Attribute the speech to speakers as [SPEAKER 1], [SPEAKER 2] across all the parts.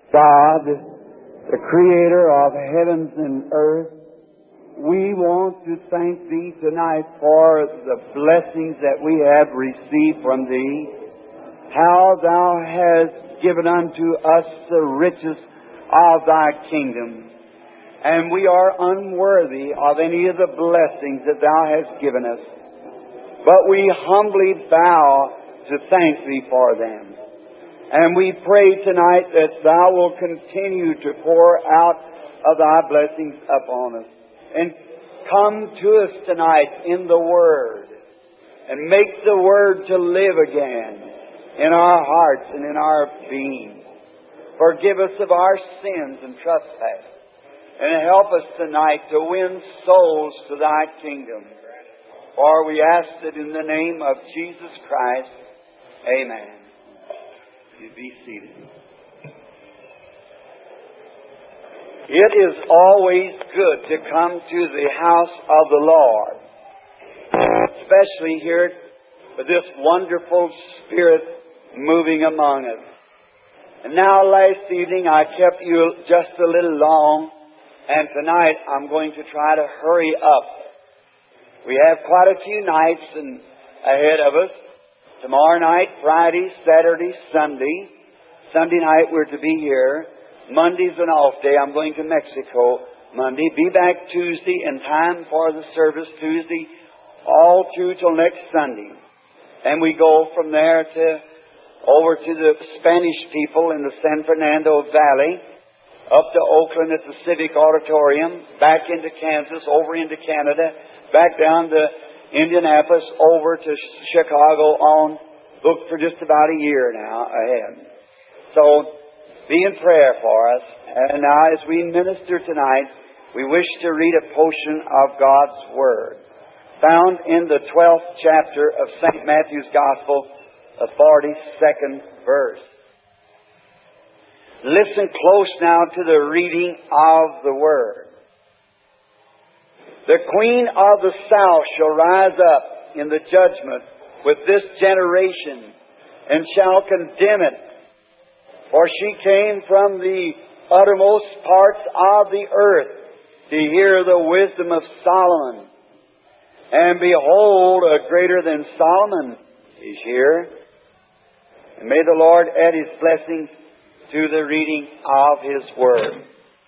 [SPEAKER 1] God, the Creator of heavens and earth, we want to thank Thee tonight for the blessings that we have received from Thee, how Thou hast given unto us the riches of Thy kingdom. And we are unworthy of any of the blessings that Thou hast given us. But we humbly vow to thank Thee for them. And we pray tonight that Thou will continue to pour out of Thy blessings upon us. And come to us tonight in the Word. And make the Word to live again in our hearts and in our being. Forgive us of our sins and trespasses. And help us tonight to win souls to Thy kingdom. For we ask it in the name of Jesus Christ. Amen. You be seated. It is always good to come to the house of the Lord. Especially here with this wonderful Spirit moving among us. And now last evening I kept you just a little long. And tonight I'm going to try to hurry up. We have quite a few nights ahead of us. Tomorrow night, Friday, Saturday, Sunday. Sunday night we're to be here. Monday's an off day. I'm going to Mexico Monday. Be back Tuesday in time for the service Tuesday, all through till next Sunday. And we go from there over to the Spanish people in the San Fernando Valley, up to Oakland at the Civic Auditorium, back into Kansas, over into Canada, back down to Indianapolis, over to Chicago, booked for just about a year now ahead. So, be in prayer for us. And now as we minister tonight, we wish to read a portion of God's Word, found in the 12th chapter of St. Matthew's Gospel, the 42nd verse. Listen close now to the reading of the Word. The queen of the south shall rise up in the judgment with this generation, and shall condemn it. For she came from the uttermost parts of the earth to hear the wisdom of Solomon. And behold, a greater than Solomon is here. And may the Lord add His blessings to the reading of His Word.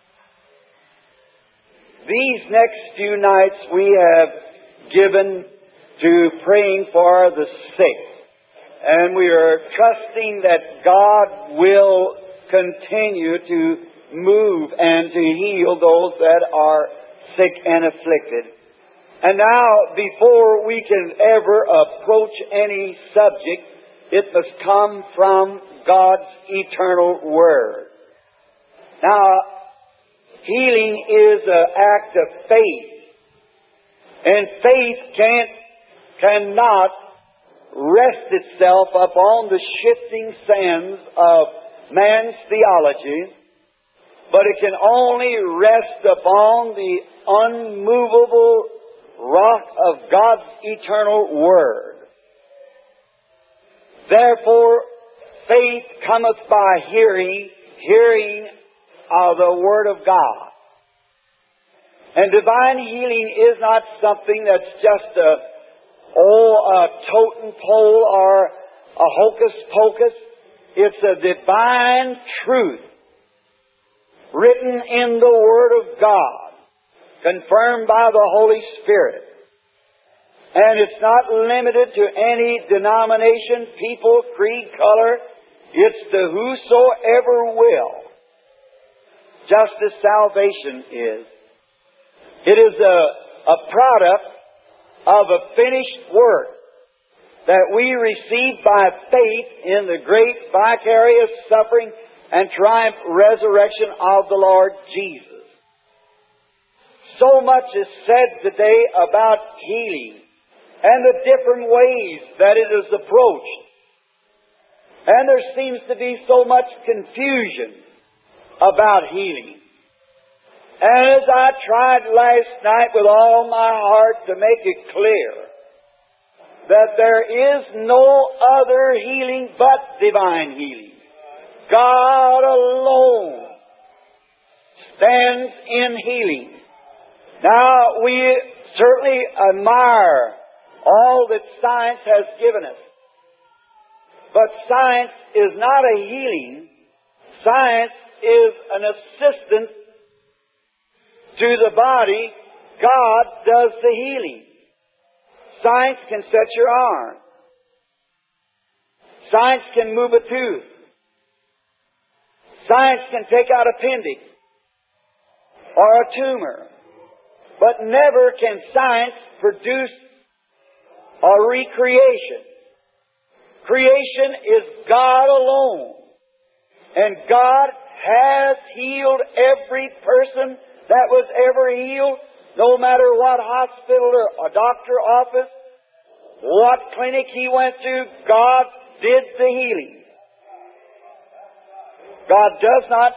[SPEAKER 1] These next few nights we have given to praying for the sick. And we are trusting that God will continue to move and to heal those that are sick and afflicted. And now, before we can ever approach any subject, it must come from God's eternal Word. Now, healing is an act of faith. And faith cannot rest itself upon the shifting sands of man's theology, but it can only rest upon the unmovable rock of God's eternal Word. Therefore, faith cometh by hearing, hearing of the Word of God. And divine healing is not something that's just a totem pole or a hocus pocus. It's a divine truth written in the Word of God, confirmed by the Holy Spirit. And it's not limited to any denomination, people, creed, color. It's to whosoever will, just as salvation is. It is a product of a finished work that we receive by faith in the great vicarious suffering and triumph resurrection of the Lord Jesus. So much is said today about healing and the different ways that it is approached. And there seems to be so much confusion about healing. And as I tried last night with all my heart to make it clear that there is no other healing but divine healing. God alone stands in healing. Now, we certainly admire all that science has given us. But science is not a healing. Science is an assistant to the body. God does the healing. Science can set your arm. Science can move a tooth. Science can take out appendix or a tumor. But never can science produce a recreation. Creation is God alone. And God has healed every person that was ever healed, no matter what hospital or doctor office, what clinic he went to, God did the healing. God does not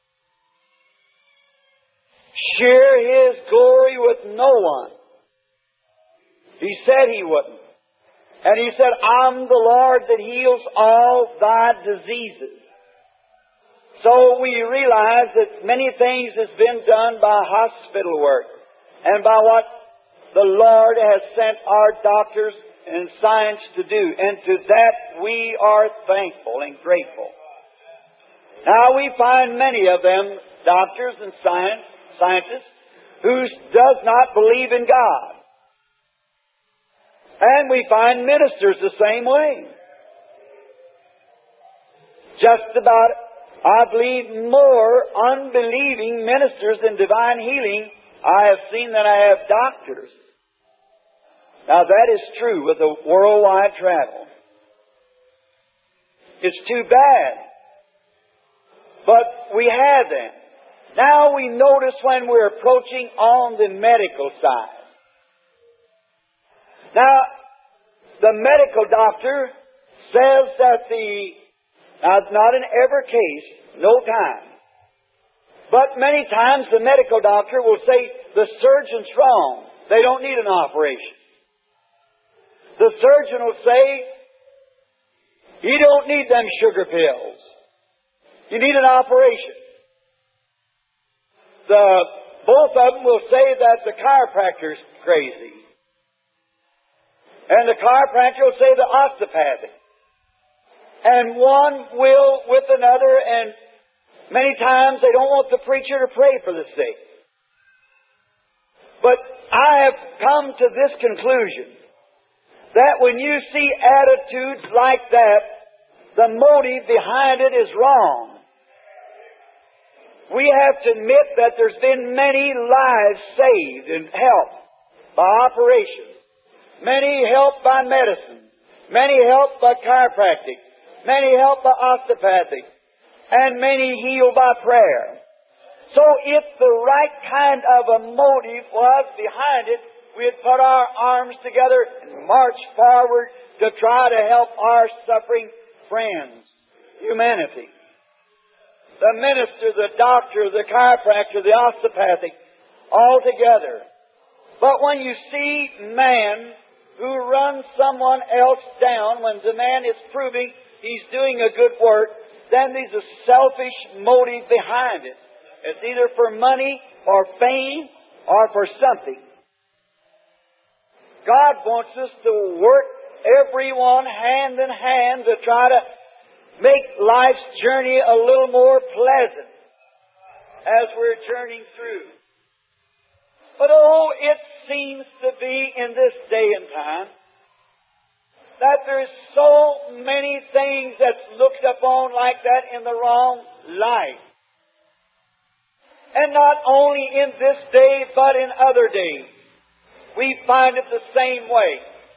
[SPEAKER 1] share His glory with no one. He said He wouldn't. And He said, I'm the Lord that heals all thy diseases. So we realize that many things has been done by hospital work and by what the Lord has sent our doctors and science to do. And to that we are thankful and grateful. Now we find many of them, doctors and scientists, who does not believe in God. And we find ministers the same way. Just about, I believe, more unbelieving ministers in divine healing I have seen than I have doctors. Now that is true with the worldwide travel. It's too bad. But we have them. Now we notice when we're approaching on the medical side. Now, the medical doctor says that not in every case, no time. But many times the medical doctor will say, the surgeon's wrong. They don't need an operation. The surgeon will say, you don't need them sugar pills. You need an operation. Both of them will say that the chiropractor's crazy. And the chiropractor will say the osteopathic. And one will with another, and many times they don't want the preacher to pray for the sick. But I have come to this conclusion, that when you see attitudes like that, the motive behind it is wrong. We have to admit that there's been many lives saved and helped by operations. Many helped by medicine. Many helped by chiropractic. Many helped by osteopathic. And many healed by prayer. So if the right kind of a motive was behind it, we'd put our arms together and march forward to try to help our suffering friends, humanity. The minister, the doctor, the chiropractor, the osteopathic, all together. But when you see man who runs someone else down when the man is proving he's doing a good work, then there's a selfish motive behind it. It's either for money or fame or for something. God wants us to work everyone hand in hand to try to make life's journey a little more pleasant as we're journeying through. But it seems to be in this day and time that there's so many things that's looked upon like that in the wrong light. And not only in this day, but in other days. We find it the same way.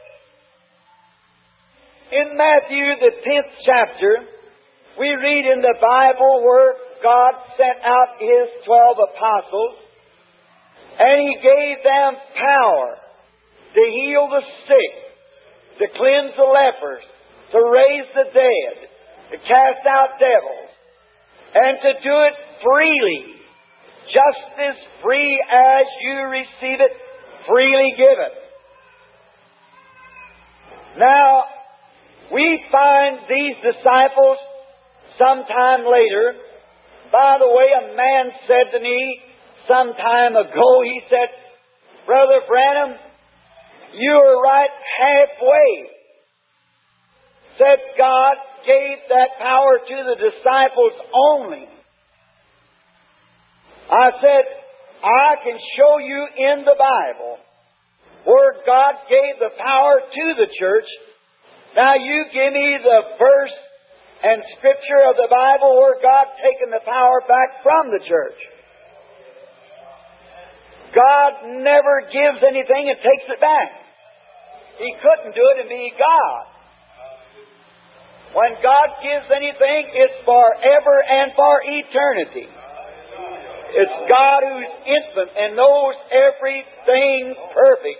[SPEAKER 1] In Matthew, the 10th chapter, we read in the Bible where God sent out His 12 apostles, and He gave them power to heal the sick, to cleanse the lepers, to raise the dead, to cast out devils, and to do it freely, just as free as you receive it, freely give it. Now, we find these disciples sometime later, by the way, a man said to me some time ago, he said, Brother Branham, you are right halfway. Said God gave that power to the disciples only. I said, I can show you in the Bible where God gave the power to the church. Now you give me the verse and scripture of the Bible where God taken the power back from the church. God never gives anything and takes it back. He couldn't do it and be God. When God gives anything, it's forever and for eternity. It's God who's infinite and knows everything perfect.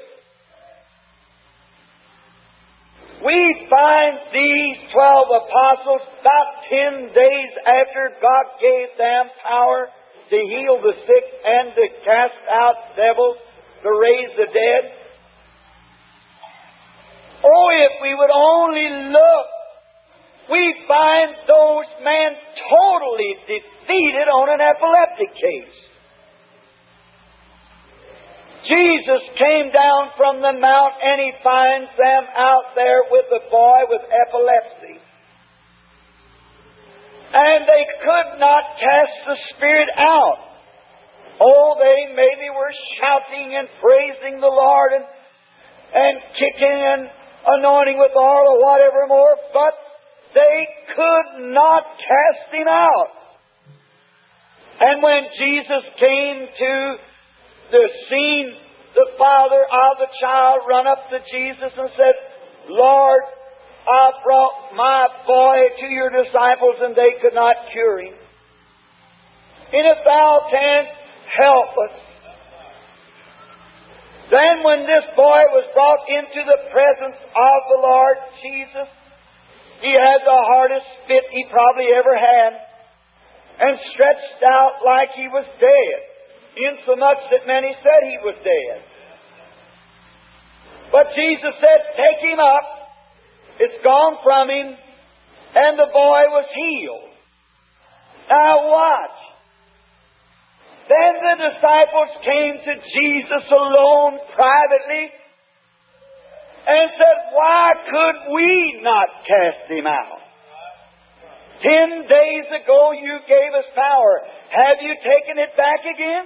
[SPEAKER 1] We find these 12 apostles about 10 days after God gave them power to heal the sick and to cast out devils, to raise the dead. Oh, if we would only look, we find those men totally defeated on an epileptic case. Jesus came down from the mount and He finds them out there with a boy with epilepsy. And they could not cast the spirit out. Oh, they maybe were shouting and praising the Lord and kicking and anointing with oil or whatever more, but they could not cast him out. And when Jesus came to the scene, the father of the child run up to Jesus and said, Lord, I brought my boy to your disciples and they could not cure him. And if thou canst help us. Then when this boy was brought into the presence of the Lord Jesus, he had the hardest fit he probably ever had, and stretched out like he was dead, insomuch that many said he was dead. But Jesus said, take him up. It's gone from him, and the boy was healed. Now watch. Then the disciples came to Jesus alone privately and said, why could we not cast him out? 10 days ago you gave us power. Have you taken it back again?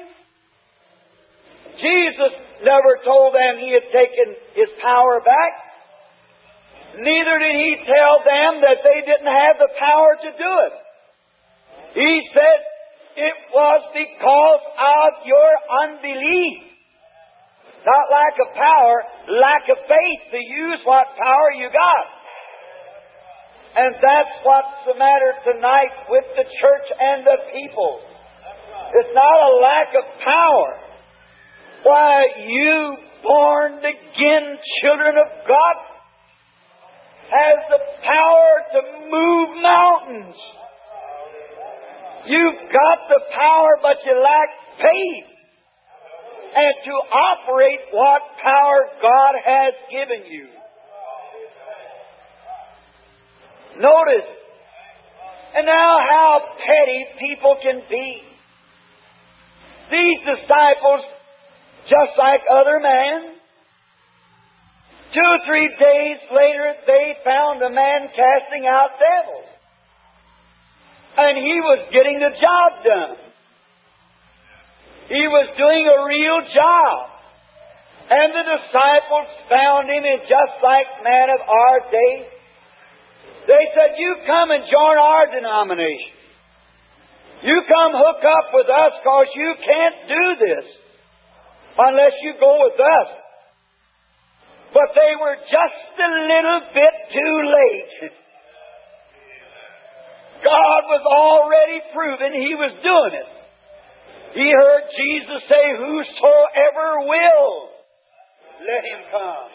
[SPEAKER 1] Jesus never told them He had taken His power back. Neither did He tell them that they didn't have the power to do it. He said it was because of your unbelief. Not lack of power, lack of faith to use what power you got. And that's what's the matter tonight with the church and the people. It's not a lack of power. Why, you born again children of God has the power to move mountains. You've got the power, but you lack faith. And to operate what power God has given you. Notice, and now how petty people can be. These disciples, just like other men, 2 or 3 days later they found a man casting out devils. And he was getting the job done. He was doing a real job. And the disciples found him, and just like men of our day, they said, you come and join our denomination. You come hook up with us because you can't do this unless you go with us. But they were just a little bit too late. God was already proven He was doing it. He heard Jesus say, whosoever will, let him come.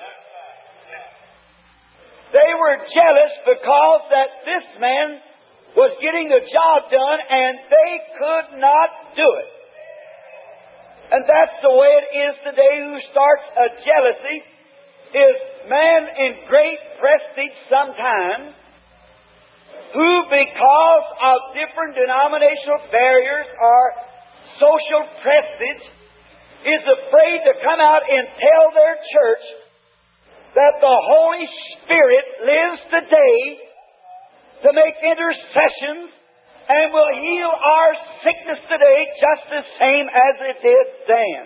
[SPEAKER 1] They were jealous because that this man was getting the job done and they could not do it. And that's the way it is today. Who starts a jealousy is man in great prestige sometimes who, because of different denominational barriers or social prestige, is afraid to come out and tell their church that the Holy Spirit lives today to make intercessions and will heal our sickness today just the same as it did then.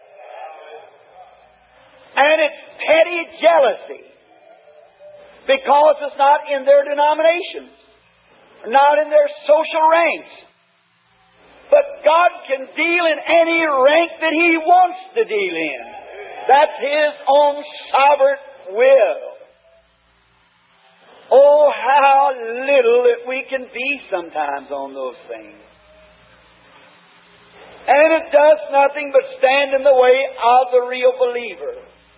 [SPEAKER 1] And it's petty jealousy because it's not in their denominations, not in their social ranks. But God can deal in any rank that He wants to deal in. That's His own sovereign will. Oh, how little that we can be sometimes on those things. And it does nothing but stand in the way of the real believer.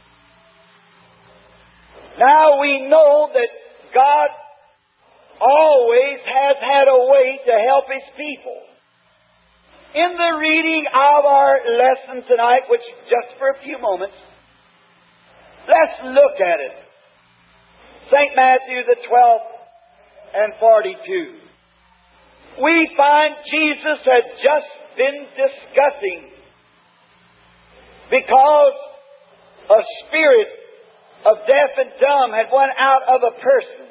[SPEAKER 1] Now we know that God always has had a way to help His people. In the reading of our lesson tonight, which just for a few moments, let's look at it. St. Matthew, the 12th and 42. We find Jesus had just been discussing because a spirit of deaf and dumb had went out of a person.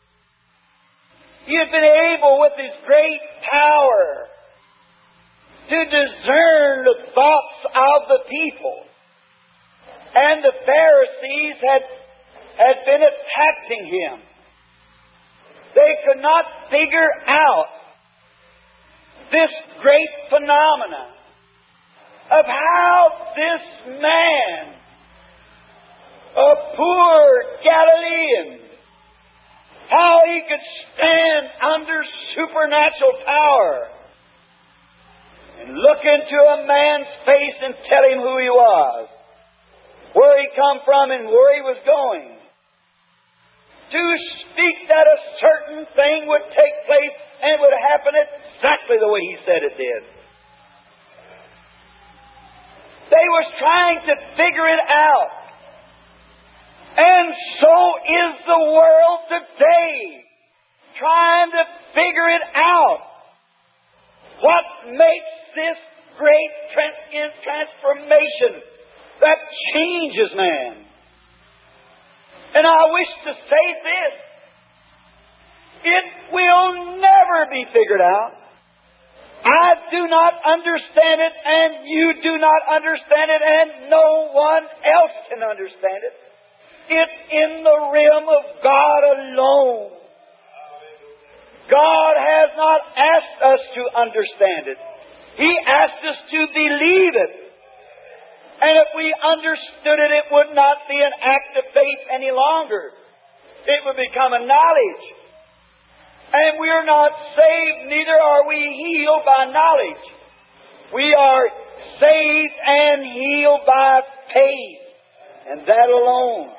[SPEAKER 1] He had been able, with His great power, to discern the thoughts of the people. And the Pharisees had been attacking Him. They could not figure out this great phenomena of how this man, a poor Galilean, how he could stand under supernatural power and look into a man's face and tell him who he was, where he come from and where he was going. To speak that a certain thing would take place and would happen exactly the way he said it did. They was trying to figure it out. And so is the world today, trying to figure it out. What makes this great transformation that changes man? And I wish to say this: it will never be figured out. I do not understand it, and you do not understand it, and no one else can understand it. It's in the realm of God alone. God has not asked us to understand it. He asked us to believe it. And if we understood it, it would not be an act of faith any longer. It would become a knowledge. And we are not saved, neither are we healed by knowledge. We are saved and healed by faith, and that alone.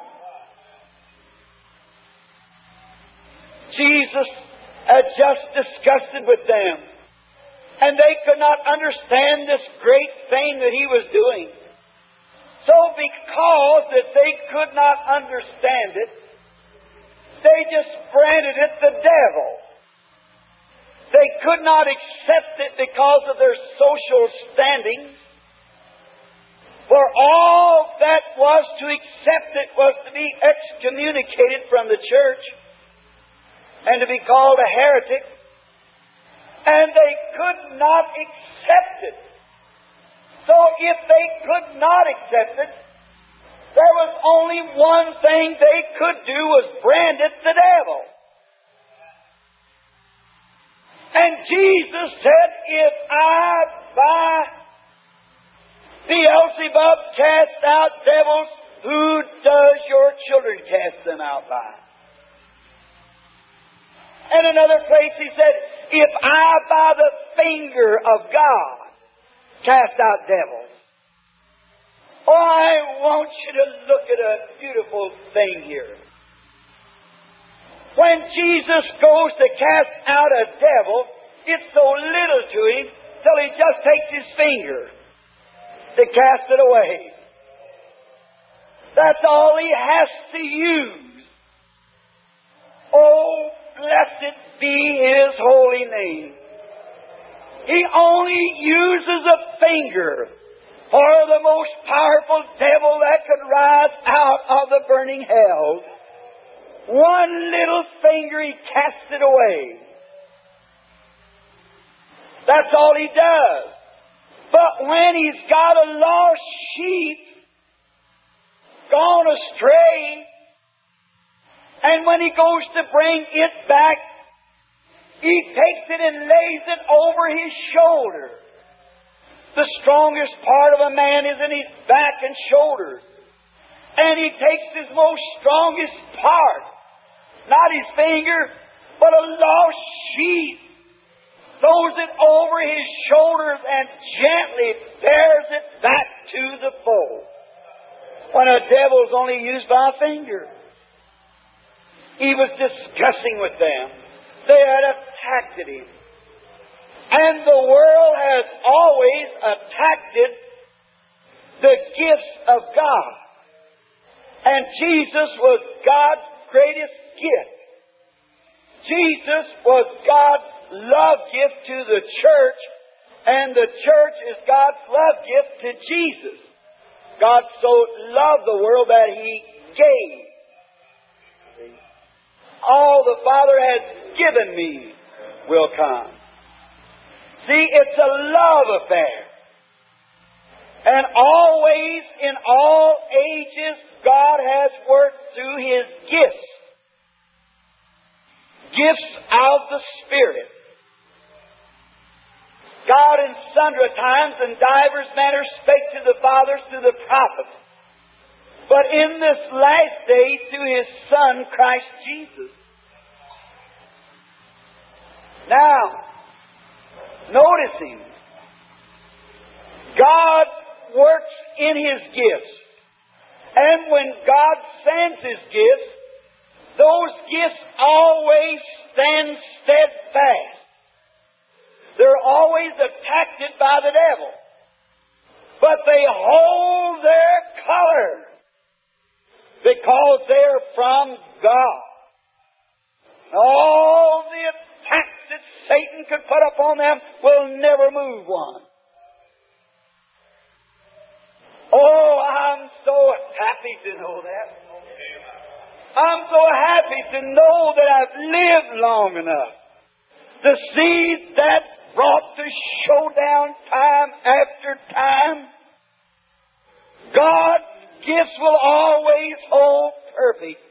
[SPEAKER 1] Jesus had just discussed it with them, and they could not understand this great thing that He was doing. So because that they could not understand it, they just branded it the devil. They could not accept it because of their social standing. For all that was to accept it was to be excommunicated from the church and to be called a heretic. And they could not accept it. So if they could not accept it, there was only one thing they could do, was brand it the devil. And Jesus said, if I by Beelzebub cast out devils, who does your children cast them out by? In another place He said, if I by the finger of God cast out devils. Oh, I want you to look at a beautiful thing here. When Jesus goes to cast out a devil, it's so little to Him till He just takes His finger to cast it away. That's all He has to use. Oh, blessed be His holy name. He only uses a finger for the most powerful devil that could rise out of the burning hell. One little finger, He casts it away. That's all He does. But when He's got a lost sheep gone astray, and when He goes to bring it back, He takes it and lays it over His shoulder. The strongest part of a man is in his back and shoulders. And He takes His most strongest part, not His finger, but a lost sheep, throws it over His shoulders and gently bears it back to the fold. When a devil's only used by a finger. He was discussing with them. They had attacked Him. And the world has always attacked the gifts of God. And Jesus was God's greatest gift. Jesus was God's love gift to the church, and the church is God's love gift to Jesus. God so loved the world that He gave. All the Father has given me will come. See, it's a love affair. And always, in all ages, God has worked through His gifts. Gifts of the Spirit. God in sundry times and divers manners spake to the fathers, to the prophets. But in this last day, through His Son, Christ Jesus. Now, notice Him. God works in His gifts. And when God sends His gifts, those gifts always stand steadfast. They're always attacked by the devil. But they hold their color because they're from God. All the attacks that Satan could put upon them will never move one. Oh, I'm so happy to know that. I'm so happy to know that I've lived long enough to see that brought to showdown time after time. God's gifts will always hold perfect.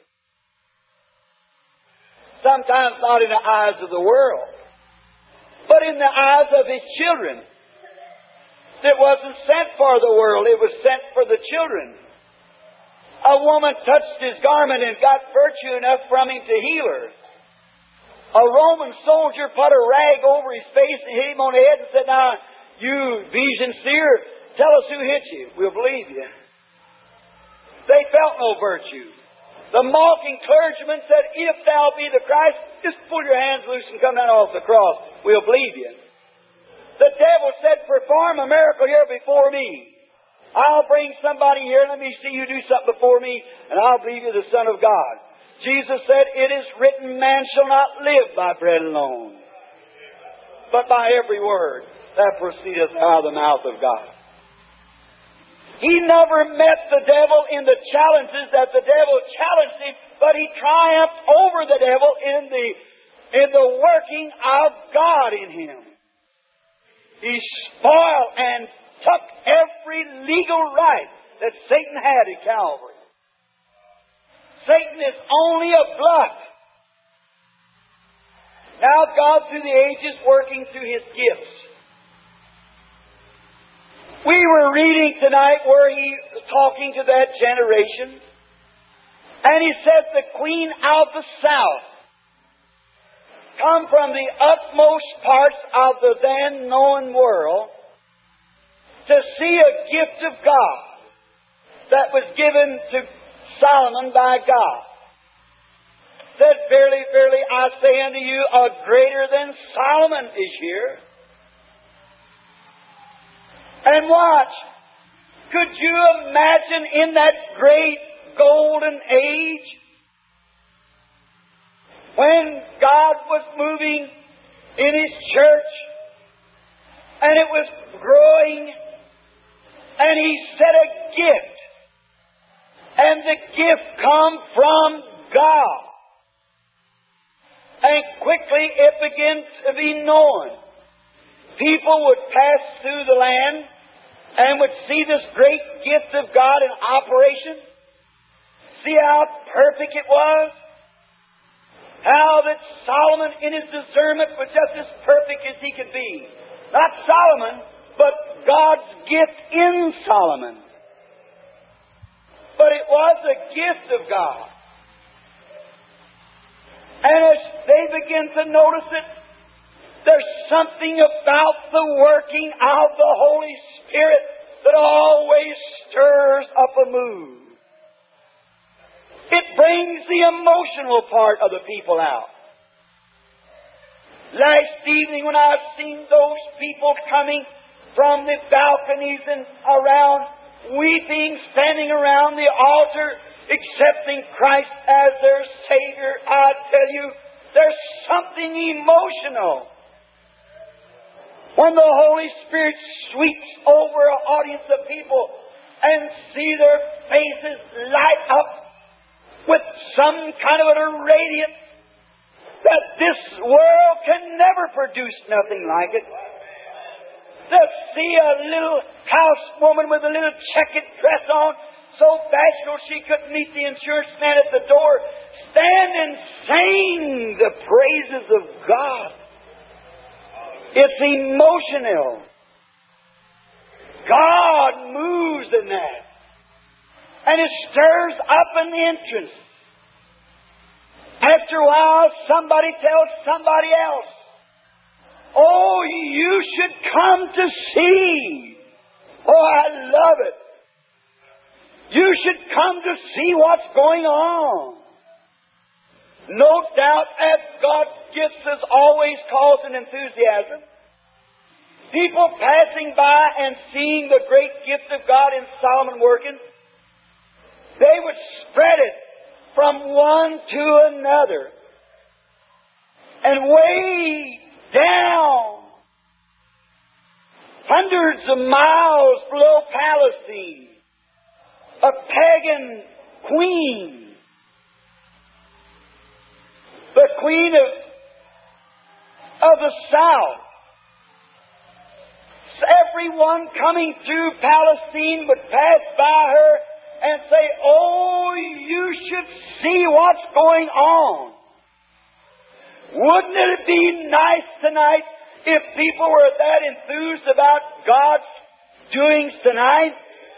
[SPEAKER 1] Sometimes not in the eyes of the world, but in the eyes of His children. It wasn't sent for the world, it was sent for the children. A woman touched His garment and got virtue enough from Him to heal her. A Roman soldier put a rag over his face and hit him on the head and said, "Now, you Ephesian seer, tell us who hit you. We'll believe you." They felt no virtue. The mocking clergyman said, "If thou be the Christ, just pull your hands loose and come down off the cross. We'll believe you." The devil said, "Perform a miracle here before me. I'll bring somebody here. Let me see you do something before me, and I'll believe you're the Son of God." Jesus said, "It is written, man shall not live by bread alone, but by every word that proceedeth out of the mouth of God." He never met the devil in the challenges that the devil challenged him, but he triumphed over the devil in the working of God in him. He spoiled and took every legal right that Satan had at Calvary. Satan is only a bluff. Now God through the ages working through His gifts. We were reading tonight where He was talking to that generation. And He said the queen of the south come from the utmost parts of the then known world to see a gift of God that was given to Solomon by God. Said, "Verily, verily, I say unto you, a greater than Solomon is here." And watch. Could you imagine in that great golden age when God was moving in His church and it was growing, and He set a gift, and the gift come from God. And quickly it begins to be known. People would pass through the land and would see this great gift of God in operation. See how perfect it was. How that Solomon in his discernment was just as perfect as he could be. Not Solomon, but God's gift in Solomon. But it was a gift of God. And as they begin to notice it, there's something about the working of the Holy Spirit that always stirs up a mood. It brings the emotional part of the people out. Last evening when I've seen those people coming from the balconies and around, weeping, standing around the altar, accepting Christ as their Savior, I tell you, there's something emotional when the Holy Spirit sweeps over an audience of people and see their faces light up with some kind of a radiance that this world can never produce nothing like it. To see a little housewoman with a little checkered dress on, so bashful she couldn't meet the insurance man at the door, stand and sing the praises of God. It's emotional. God moves in that. And it stirs up an entrance. After a while, somebody tells somebody else, "Oh, you should come to see. Oh, I love it. You should come to see what's going on." No doubt that God's gifts has always caused an enthusiasm. People passing by and seeing the great gift of God in Solomon working, they would spread it from one to another. And way down, hundreds of miles below Palestine, a pagan queen, the queen of the south. Everyone coming through Palestine would pass by her and say, "Oh, you should see what's going on. Wouldn't it be nice tonight if people were that enthused about God's doings tonight?"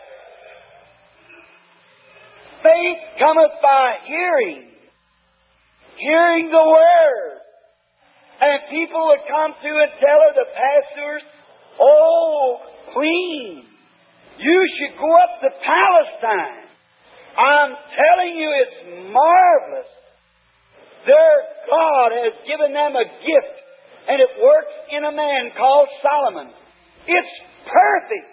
[SPEAKER 1] Faith cometh by hearing. Hearing the Word. And people would come through and tell her, the pastors, "Oh, Queen, you should go up to Palestine. I'm telling you, it's marvelous. Their God has given them a gift, and it works in a man called Solomon. It's perfect."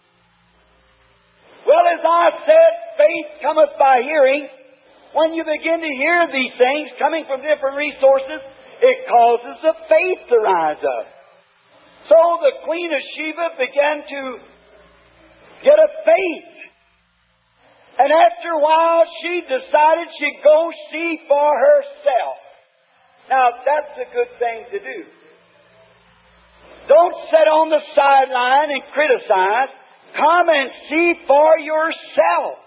[SPEAKER 1] Well, as I said, faith cometh by hearing. When you begin to hear these things coming from different resources, it causes the faith to rise up. So the Queen of Sheba began to get a faith. And after a while, she decided she'd go see for herself. Now, that's a good thing to do. Don't sit on the sideline and criticize. Come and see for yourself.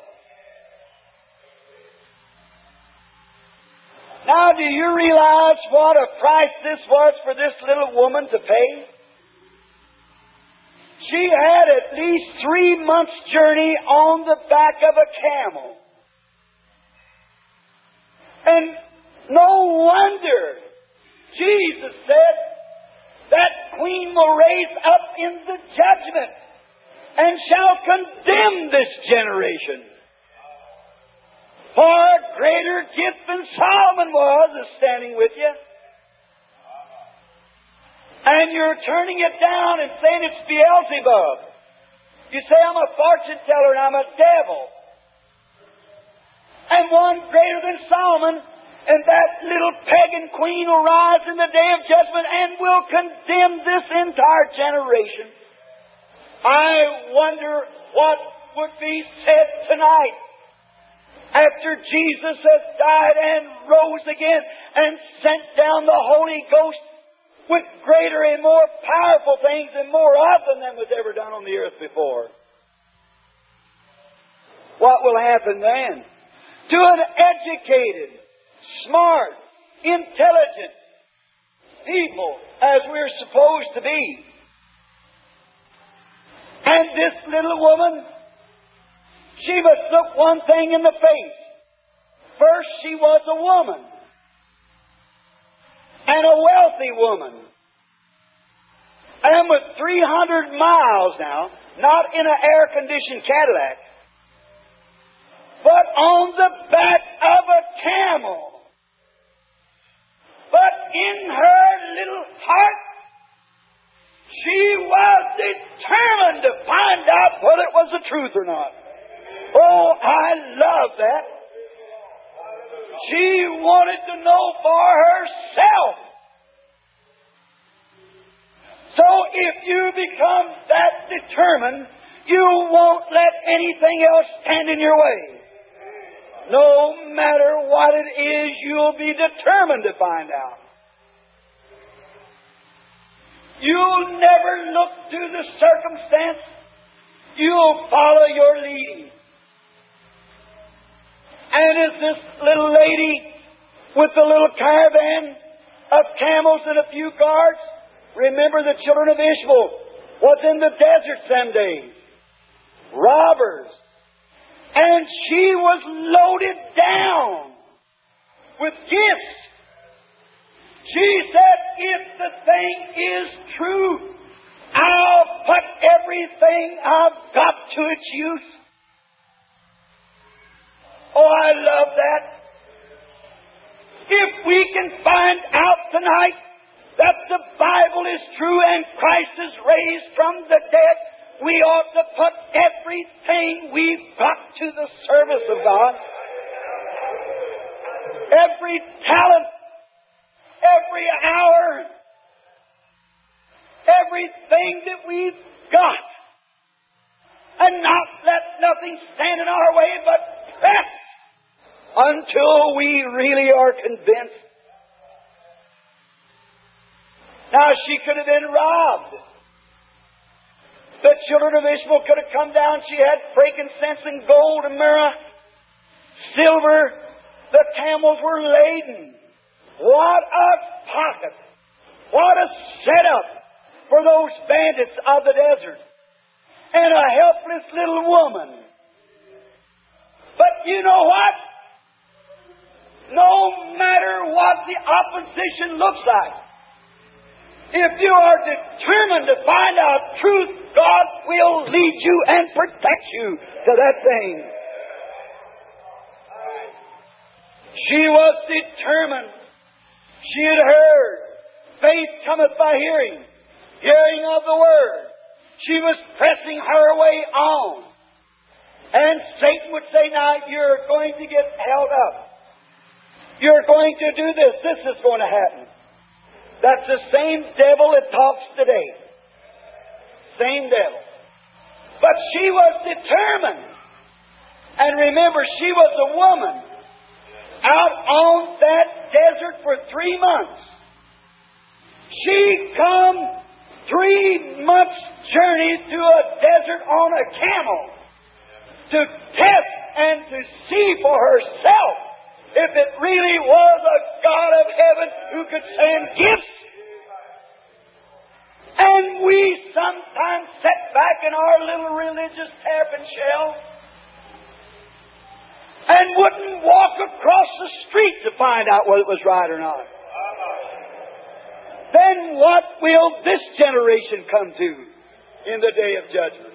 [SPEAKER 1] Now, do you realize what a price this was for this little woman to pay? She had at least 3 months' journey on the back of a camel. And no wonder Jesus said that queen will raise up in the judgment and shall condemn this generation. Far greater gift than Solomon was is standing with you. And you're turning it down and saying it's Beelzebub. You say, "I'm a fortune teller and I'm a devil." And one greater than Solomon And that little pagan queen will rise in the day of judgment and will condemn this entire generation. I wonder what would be said tonight after Jesus has died and rose again and sent down the Holy Ghost with greater and more powerful things and more of them than was ever done on the earth before. What will happen then? To an educated, smart, intelligent people, as we're supposed to be. And this little woman, she must look one thing in the face. First, she was a woman. And a wealthy woman. And with 300 miles now, not in an air-conditioned Cadillac, but on the back of a camel. But in her little heart, she was determined to find out whether it was the truth or not. Oh, I love that. She wanted to know for herself. So if you become that determined, you won't let anything else stand in your way. No matter what it is, you'll be determined to find out. You'll never look to the circumstance. You'll follow your leading. And as this little lady with the little caravan of camels and a few guards, remember the children of Ishmael was in the desert some days. Robbers. And she was loaded down with gifts. She said, if the thing is true, I'll put everything I've got to its use. Oh, I love that. If we can find out tonight that the Bible is true and Christ is raised from the dead, we ought to put everything we've got to the service of God. Every talent, every hour, everything that we've got. And not let nothing stand in our way, but press until we really are convinced. Now, she could have been robbed. The children of Ishmael could have come down. She had frankincense and gold and myrrh, silver. The camels were laden. What a pocket. What a setup for those bandits of the desert. And a helpless little woman. But you know what? No matter what the opposition looks like, if you are determined to find out truth, God will lead you and protect you to that thing. She was determined. She had heard. Faith cometh by hearing. Hearing of the Word. She was pressing her way on. And Satan would say, now you're going to get held up. You're going to do this. This is going to happen. That's the same devil that talks today. Same devil. But she was determined. And remember, she was a woman out on that desert for 3 months. She come 3 months journey to a desert on a camel to test and to see for herself if it really was a God of heaven who could send gifts. And we sometimes sit back in our little religious tarpon shell and wouldn't walk across the street to find out whether it was right or not. Then what will this generation come to in the day of judgment?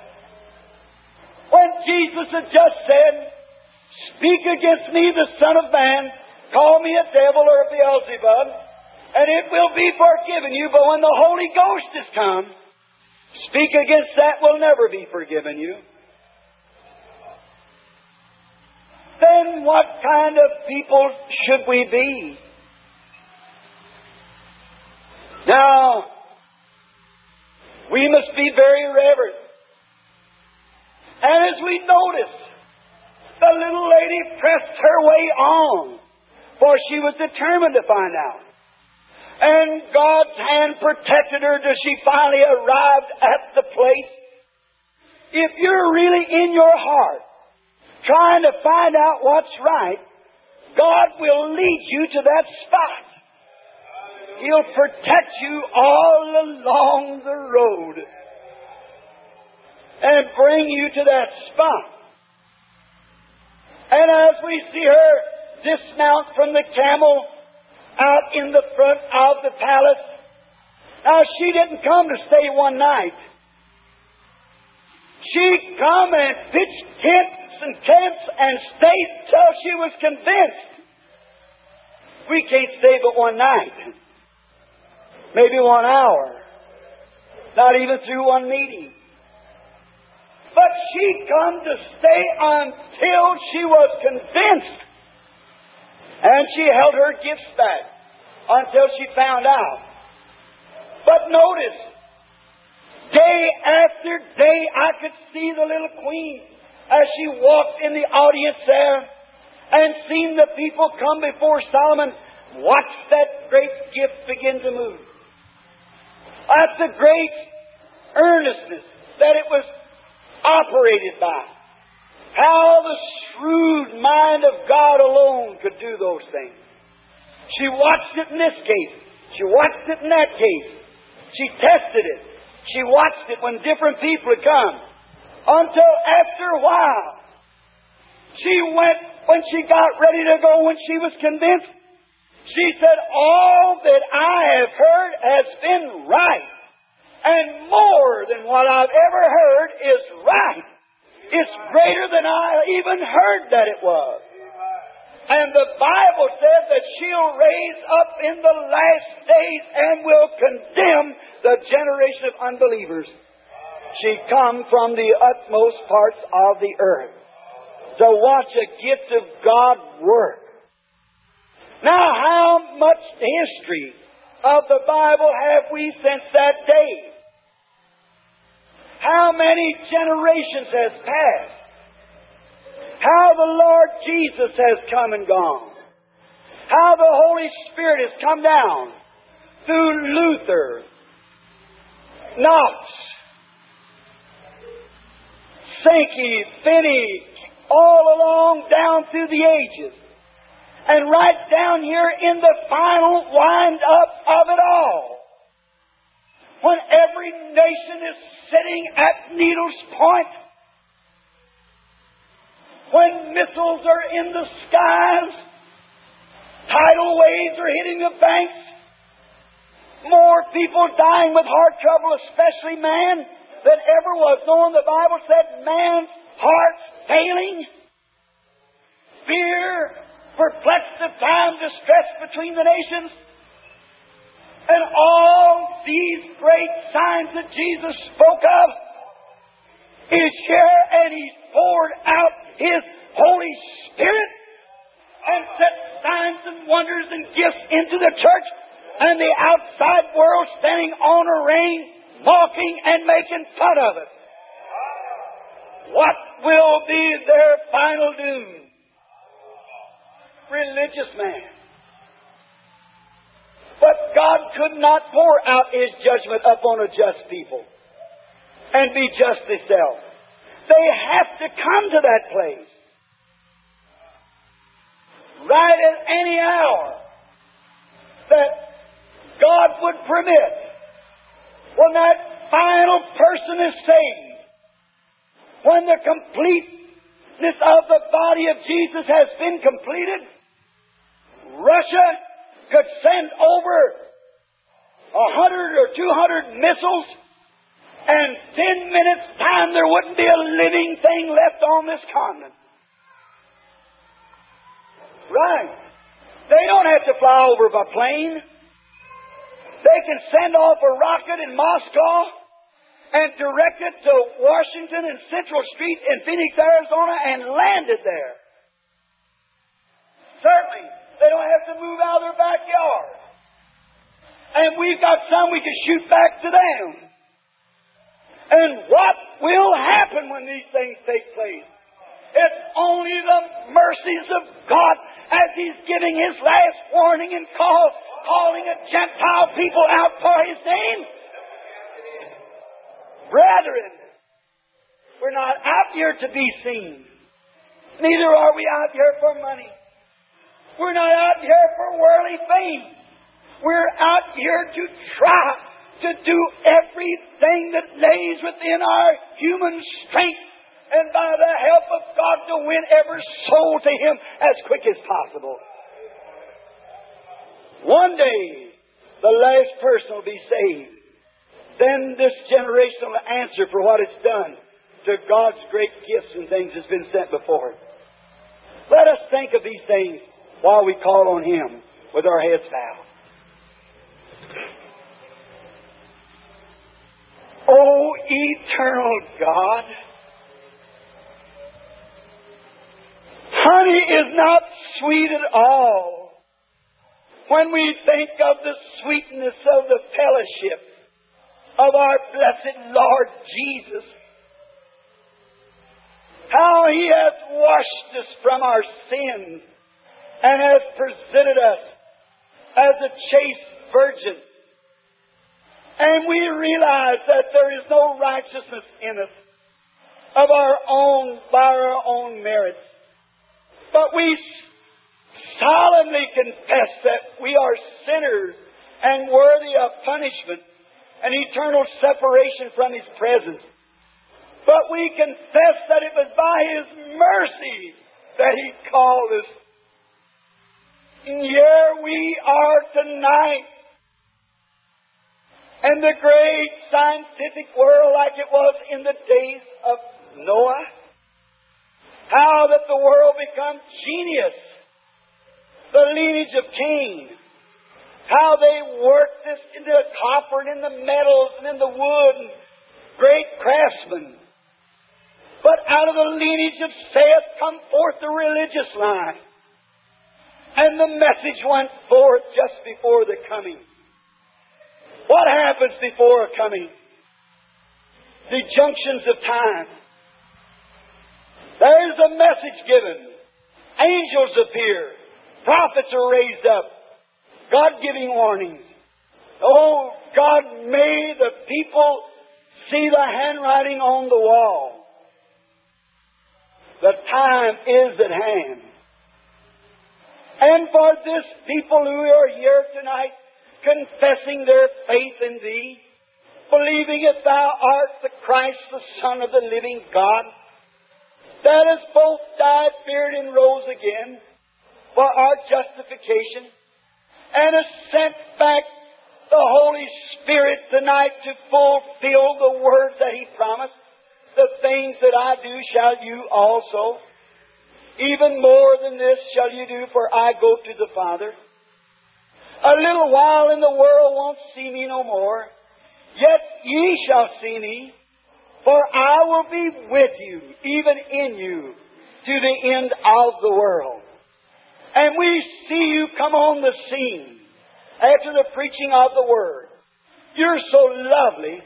[SPEAKER 1] When Jesus had just said, speak against me, the Son of Man, call me a devil or a Beelzebub, and it will be forgiven you. But when the Holy Ghost is come, speak against that will never be forgiven you. then what kind of people should we be? Now, we must be very reverent. And as we notice, the little lady pressed her way on, for she was determined to find out. And God's hand protected her till she finally arrived at the place. If you're really in your heart trying to find out what's right, God will lead you to that spot. He'll protect you all along the road and bring you to that spot. And as we see her dismount from the camel out in the front of the palace, now she didn't come to stay one night. She come and pitched tents and camps and stayed till she was convinced. We can't stay but one night. Maybe 1 hour. Not even through one meeting. But she come to stay until she was convinced. And she held her gifts back until she found out. But notice, day after day, I could see the little queen as she walked in the audience there and seen the people come before Solomon. Watch that great gift begin to move. That's the great earnestness that it was operated by. How the shrewd mind of God alone could do those things. She watched it in this case. She watched it in that case. She tested it. She watched it when different people had come. Until after a while, she went, when she got ready to go, when she was convinced, she said, all that I have heard has been right. And more than what I've ever heard is right. It's greater than I even heard that it was. And the Bible says that she'll raise up in the last days and will condemn the generation of unbelievers. She come from the utmost parts of the earth to watch a gift of God work. Now, how much history of the Bible have we since that day? How many generations has passed? How the Lord Jesus has come and gone? How the Holy Spirit has come down through Luther, Knox, Sankey, Finney, all along down through the ages. And right down here in the final wind-up of it all, when every nation is sitting at needle's point, when missiles are in the skies, tidal waves are hitting the banks, more people dying with heart trouble, especially man, than ever was known. The Bible said man's heart's failing. Fear, perplexed of time, distress between the nations. And all these great signs that Jesus spoke of is here, and He's poured out His Holy Spirit and set signs and wonders and gifts into the church, and the outside world standing on a rein, mocking and making fun of it. What will be their final doom? Religious man. But God could not pour out His judgment upon a just people and be just Himself. They have to come to that place. Right at any hour that God would permit, when that final person is saved, when the completeness of the body of Jesus has been completed, Russia could send over 100 or 200 missiles, and 10 minutes' time there wouldn't be a living thing left on this continent. Right. They don't have to fly over by plane. They can send off a rocket in Moscow and direct it to Washington and Central Street in Phoenix, Arizona, and land it there. Certainly, they don't have to move out of their backyard. And we've got some we can shoot back to them. And what will happen when these things take place? It's only the mercies of God as He's giving His last warning and calling a Gentile people out for His name. Brethren, we're not out here to be seen. Neither are we out here for money. We're not out here for worldly fame. We're out here to try to do everything that lays within our human strength and by the help of God to win every soul to Him as quick as possible. One day, the last person will be saved. Then this generation will answer for what it's done to God's great gifts and things that's been sent before it. Let us think of these things while we call on Him with our heads bowed. O eternal God, honey is not sweet at all when we think of the sweetness of the fellowship of our blessed Lord Jesus. How He has washed us from our sins and has presented us as a chaste virgin. And we realize that there is no righteousness in us of our own, by our own merits. But we solemnly confess that we are sinners and worthy of punishment and eternal separation from His presence. But we confess that it was by His mercy that He called us. And here we are tonight. And the great scientific world, like it was in the days of Noah, how that the world become genius, the lineage of Cain, how they worked this into the copper and in the metals and in the wood, and great craftsmen. But out of the lineage of Seth come forth the religious line. And the message went forth just before the coming. What happens before a coming? The junctions of time. There is a message given. Angels appear. Prophets are raised up. God giving warnings. Oh, God, may the people see the handwriting on the wall. The time is at hand. And for this people who are here tonight, confessing their faith in Thee, believing that Thou art the Christ, the Son of the living God, that has both died, buried, and rose again for our justification, and has sent back the Holy Spirit tonight to fulfill the words that He promised. The things that I do shall you also. Even more than this shall you do, for I go to the Father. A little while and the world won't see me no more. Yet ye shall see me, for I will be with you, even in you, to the end of the world. And we see you come on the scene after the preaching of the Word. You're so lovely.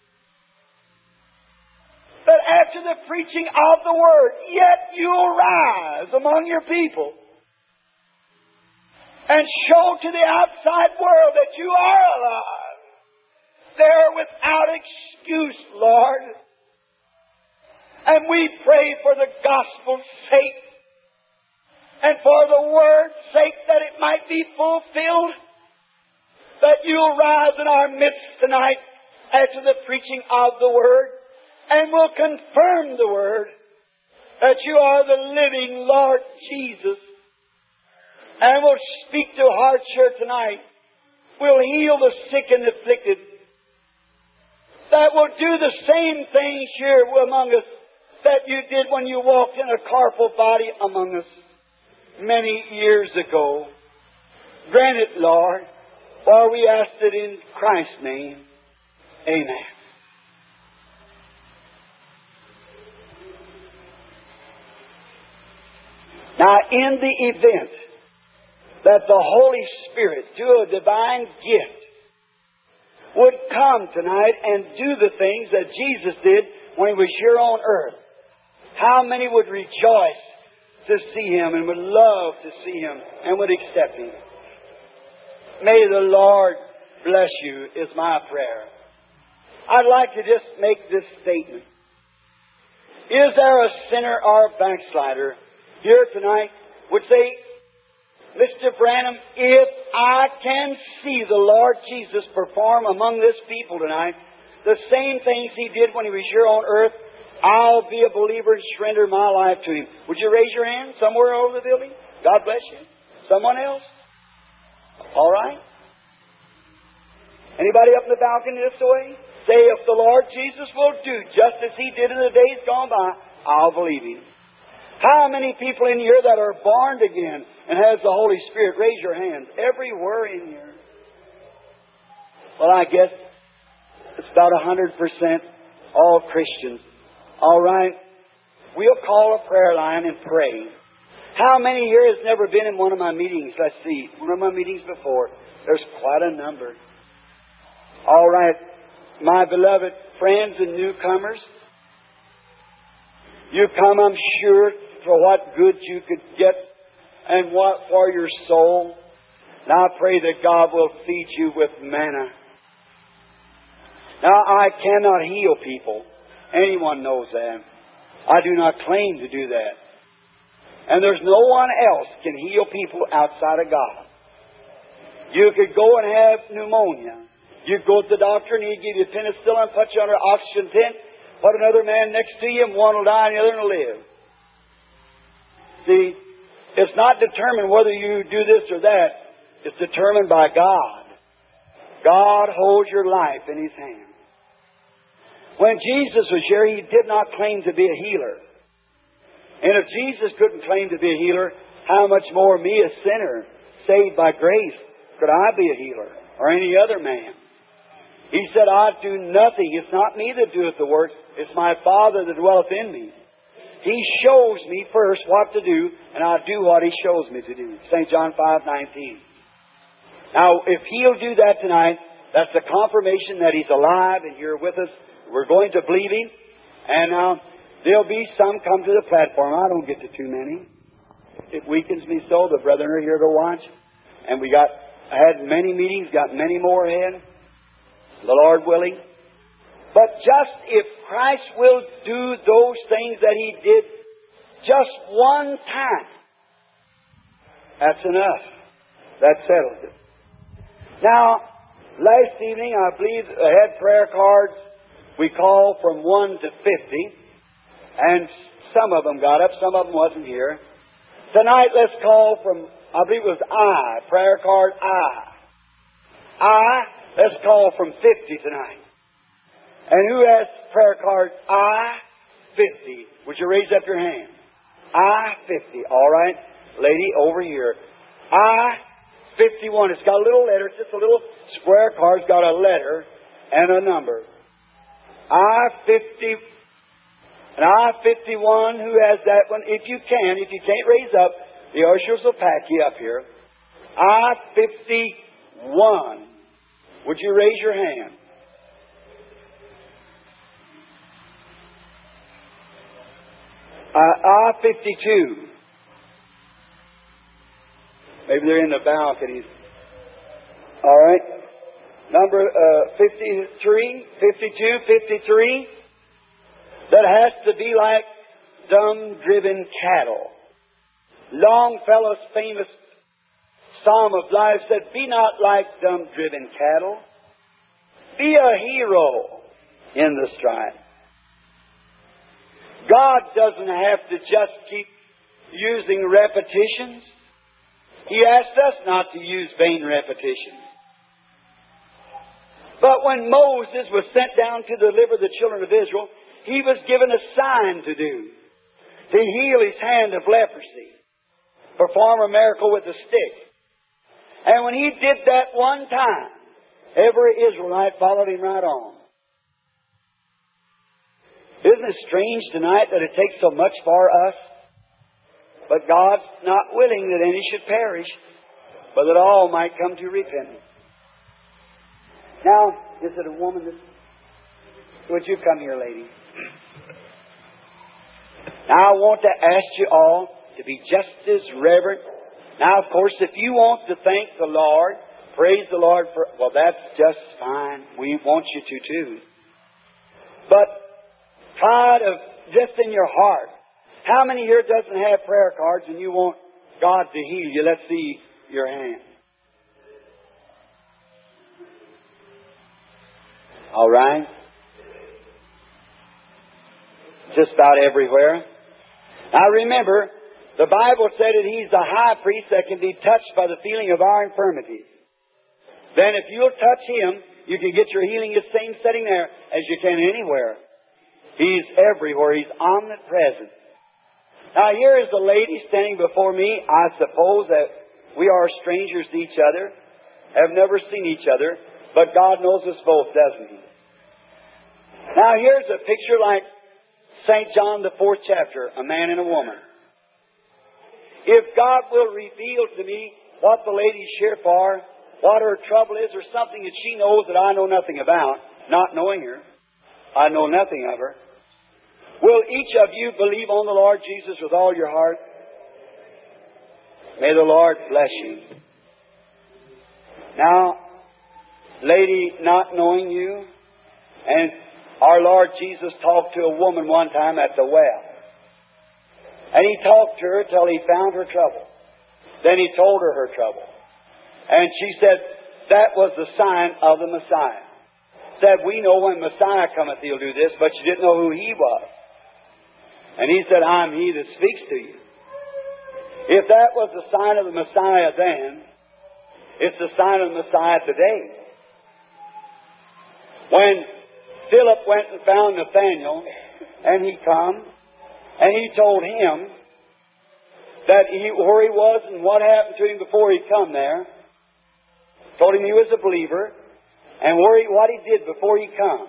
[SPEAKER 1] But after the preaching of the Word, yet you'll rise among your people and show to the outside world that you are alive. They're without excuse, Lord. And we pray for the gospel's sake and for the Word's sake that it might be fulfilled, that you'll rise in our midst tonight after the preaching of the Word and will confirm the Word that you are the living Lord Jesus. And will speak to hearts here tonight. Will heal the sick and afflicted. That will do the same things here among us that you did when you walked in a corporal body among us many years ago. Grant it, Lord, for we ask it in Christ's name. Amen. Now, in the event that the Holy Spirit, through a divine gift, would come tonight and do the things that Jesus did when He was here on earth. How many would rejoice to see Him and would love to see Him and would accept Him? May the Lord bless you, is my prayer. I'd like to just make this statement. Is there a sinner or a backslider here tonight would say, Mr. Branham, if I can see the Lord Jesus perform among this people tonight the same things He did when He was here on earth, I'll be a believer and surrender my life to Him. Would you raise your hand somewhere over the building? God bless you. Someone else? All right. Anybody up in the balcony this way? Say, if the Lord Jesus will do just as He did in the days gone by, I'll believe Him. How many people in here that are born again and has the Holy Spirit? Raise your hands. Everywhere in here. Well, I guess it's about 100% all Christians. All right. We'll call a prayer line and pray. How many here has never been in one of my meetings? Let's see. One of my meetings before. There's quite a number. All right. My beloved friends and newcomers, you come, I'm sure, for what good you could get and what for your soul. Now I pray that God will feed you with manna. Now I cannot heal people. Anyone knows that. I do not claim to do that. And there's no one else can heal people outside of God. You could go and have pneumonia. You go to the doctor and he'd give you penicillin, put you under oxygen tent, put another man next to you, and one will die and the other will live. See, it's not determined whether you do this or that. It's determined by God. God holds your life in His hand. When Jesus was here, He did not claim to be a healer. And if Jesus couldn't claim to be a healer, how much more me, a sinner, saved by grace, could I be a healer? Or any other man? He said, I do nothing. It's not me that doeth the works. It's my Father that dwelleth in me. He shows me first what to do, and I do what He shows me to do. St. John 5:19. Now, if He'll do that tonight, that's a confirmation that He's alive and here with us. We're going to believe Him. And there'll be some come to the platform. I don't get to too many. It weakens me so. The brethren are here to watch. And I had many meetings, got many more ahead. The Lord willing. But just if Christ will do those things that He did just one time, that's enough. That settles it. Now, last evening, I believe I had prayer cards. We called from 1 to 50. And some of them got up, some of them wasn't here. Tonight, let's call from, I believe it was I, prayer card I. Let's call from 50 tonight. And who has prayer card I-50? Would you raise up your hand? I-50. All right. Lady over here. I-51. It's got a little letter. It's just a little square card. It's got a letter and a number. I-50. And I-51, who has that one? If you can't raise up, the ushers will pack you up here. I-51. Would you raise your hand? I-52. Maybe they're in the balconies. All right. Number 53, 52, 53. That has to be like dumb-driven cattle. Longfellow's famous Psalm of Life said, be not like dumb-driven cattle. Be a hero in the strife. God doesn't have to just keep using repetitions. He asked us not to use vain repetitions. But when Moses was sent down to deliver the children of Israel, he was given a sign to do. To heal his hand of leprosy. Perform a miracle with a stick. And when he did that one time, every Israelite followed him right on. Isn't it strange tonight that it takes so much for us? But God's not willing that any should perish, but that all might come to repentance. Now, is it a woman that... Would you come here, lady? Now, I want to ask you all to be just as reverent. Now, of course, if you want to thank the Lord, praise the Lord for... Well, that's just fine. We want you to, too. But try to, just in your heart, how many here doesn't have prayer cards and you want God to heal you? Let's see your hand. All right. Just about everywhere. Now remember, the Bible said that He's the high priest that can be touched by the feeling of our infirmities. Then if you'll touch Him, you can get your healing the same setting there as you can anywhere. He's everywhere. He's omnipresent. Now here is a lady standing before me. I suppose that we are strangers to each other, have never seen each other, but God knows us both, doesn't He? Now here's a picture like St. John, the 4th chapter, a man and a woman. If God will reveal to me what the lady's here for, what her trouble is, or something that she knows that I know nothing about, not knowing her, I know nothing of her, will each of you believe on the Lord Jesus with all your heart? May the Lord bless you. Now, lady not knowing you, and our Lord Jesus talked to a woman one time at the well. And He talked to her till He found her trouble. Then He told her her trouble. And she said, that was the sign of the Messiah. Said, we know when Messiah cometh, He'll do this, but she didn't know who He was. And He said, I'm He that speaks to you. If that was the sign of the Messiah then, it's the sign of the Messiah today. When Philip went and found Nathanael, and he come, and he told him that where he was and what happened to him before he come there, told him he was a believer, and what he did before he come.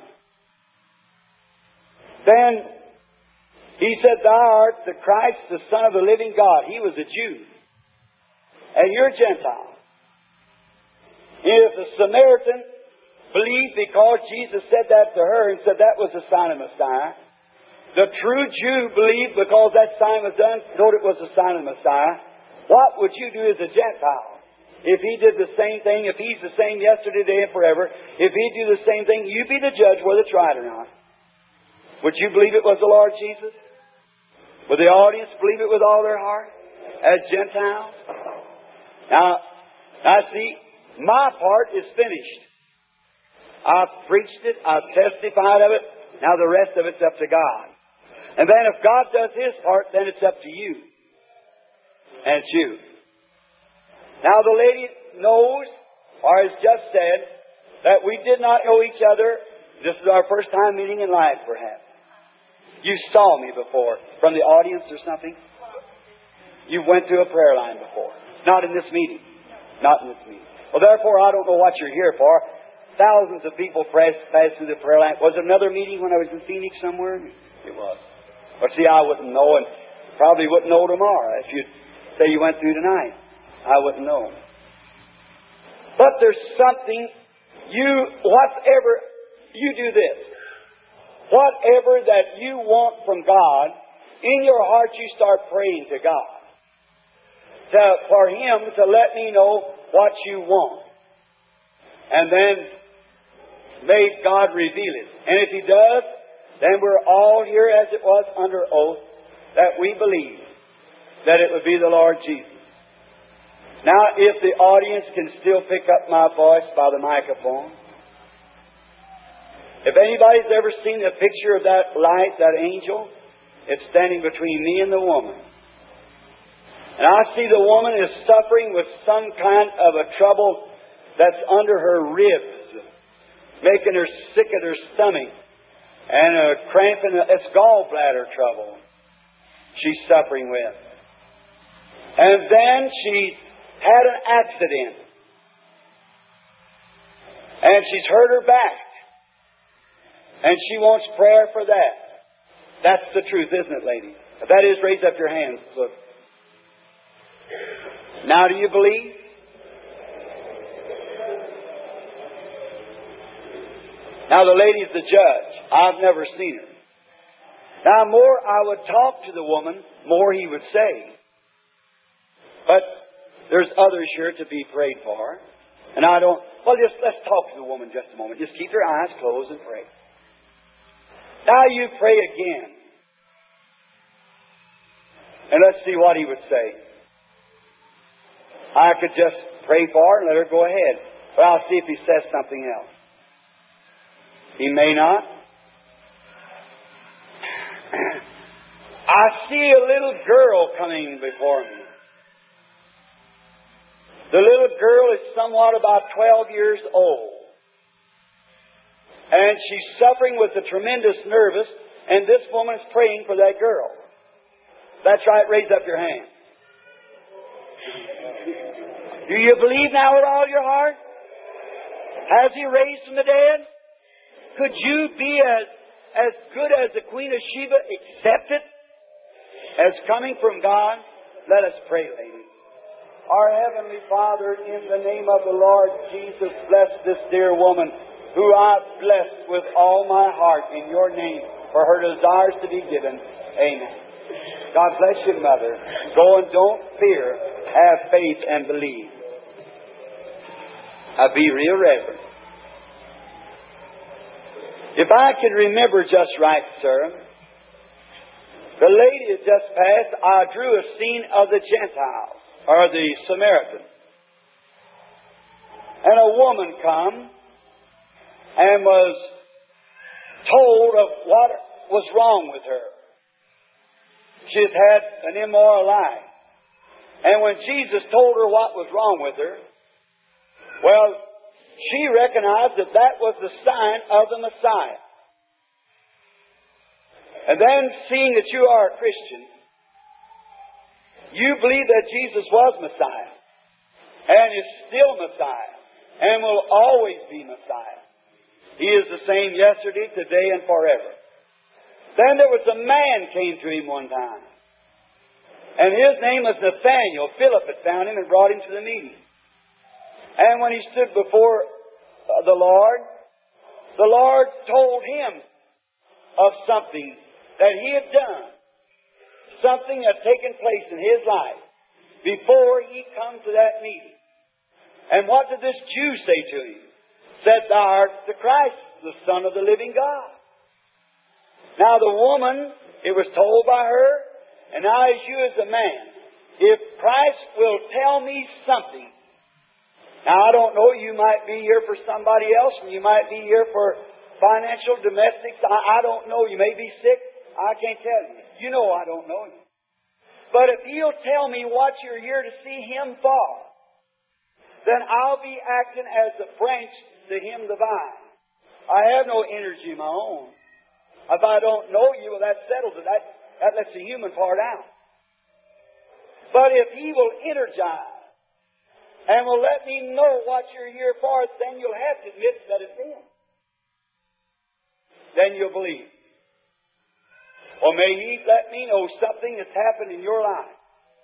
[SPEAKER 1] Then he said, thou art the Christ, the Son of the living God. He was a Jew, and you're Gentile. If the Samaritan believed because Jesus said that to her and said that was the sign of Messiah, the true Jew believed because that sign was done, thought it was the sign of Messiah. What would you do as a Gentile? If he did the same thing, if he's the same yesterday, today, and forever, if he do the same thing, you be the judge whether it's right or not. Would you believe it was the Lord Jesus? Would the audience believe it with all their heart as Gentiles? Now see, my part is finished. I've preached it, I've testified of it, now the rest of it's up to God. And then if God does His part, then it's up to you. And it's you. Now the lady knows, or has just said, that we did not know each other. This is our first time meeting in life, perhaps. You saw me before, from the audience or something. You went to a prayer line before. Not in this meeting. Not in this meeting. Well, therefore, I don't know what you're here for. Thousands of people passed through the prayer line. Was it another meeting when I was in Phoenix somewhere? It was. But see, I wouldn't know, and probably wouldn't know tomorrow. If you say you went through tonight, I wouldn't know. But there's something, whatever, you do this. Whatever that you want from God, in your heart you start praying to God. For Him to let me know what you want. And then may God reveal it. And if He does, then we're all here as it was under oath that we believe that it would be the Lord Jesus. Now, if the audience can still pick up my voice by the microphone. If anybody's ever seen a picture of that light, that angel, it's standing between me and the woman. And I see the woman is suffering with some kind of a trouble that's under her ribs, making her sick at her stomach, and a cramp in it's gallbladder trouble she's suffering with. And then she had an accident, and she's hurt her back, and she wants prayer for that. That's the truth, isn't it, lady? If that is, raise up your hands. Look. Now, do you believe? Now the lady's the judge. I've never seen her. Now more I would talk to the woman, more he would say. But there's others here to be prayed for. And I don't... Well, let's talk to the woman just a moment. Just keep your eyes closed and pray. Now you pray again. And let's see what he would say. I could just pray for her and let her go ahead. But I'll see if he says something else. He may not. I see a little girl coming before me. The little girl is somewhat about 12 years old. And she's suffering with a tremendous nervous, and this woman's praying for that girl. That's right, raise up your hand. Do you believe now with all your heart? Has He raised from the dead? Could you be as good as the Queen of Sheba, accepted as coming from God? Let us pray, ladies. Our Heavenly Father, in the name of the Lord Jesus, bless this dear woman who I bless with all my heart in Your name for her desires to be given. Amen. God bless you, Mother. Go and don't fear. Have faith and believe. Be real reverent. If I can remember just right, sir, the lady that just passed, I drew a scene of the Gentiles, or the Samaritans. And a woman come and was told of what was wrong with her. She had had an immoral life. And when Jesus told her what was wrong with her, well, she recognized that that was the sign of the Messiah. And then, seeing that you are a Christian, you believe that Jesus was Messiah, and is still Messiah, and will always be Messiah. He is the same yesterday, today, and forever. Then there was a man came to him one time, and his name was Nathanael. Philip had found him and brought him to the meeting. And when he stood before the Lord told him of something that he had done, something had taken place in his life before he come to that meeting. And what did this Jew say to him? Said, "Thou art the Christ, the Son of the living God." Now the woman, it was told by her, and now as you as a man, if Christ will tell me something. Now I don't know, you might be here for somebody else, and you might be here for financial, domestics. I don't know, you may be sick. I can't tell you. You know I don't know you. But if He'll tell me what you're here to see Him for, then I'll be acting as the branch to Him the vine. I have no energy of my own. If I don't know you, well, that settles it. That lets the human part out. But if He will energize and will let me know what you're here for, then you'll have to admit that it's Him. Then you'll believe. Or may He let me know something that's happened in your life.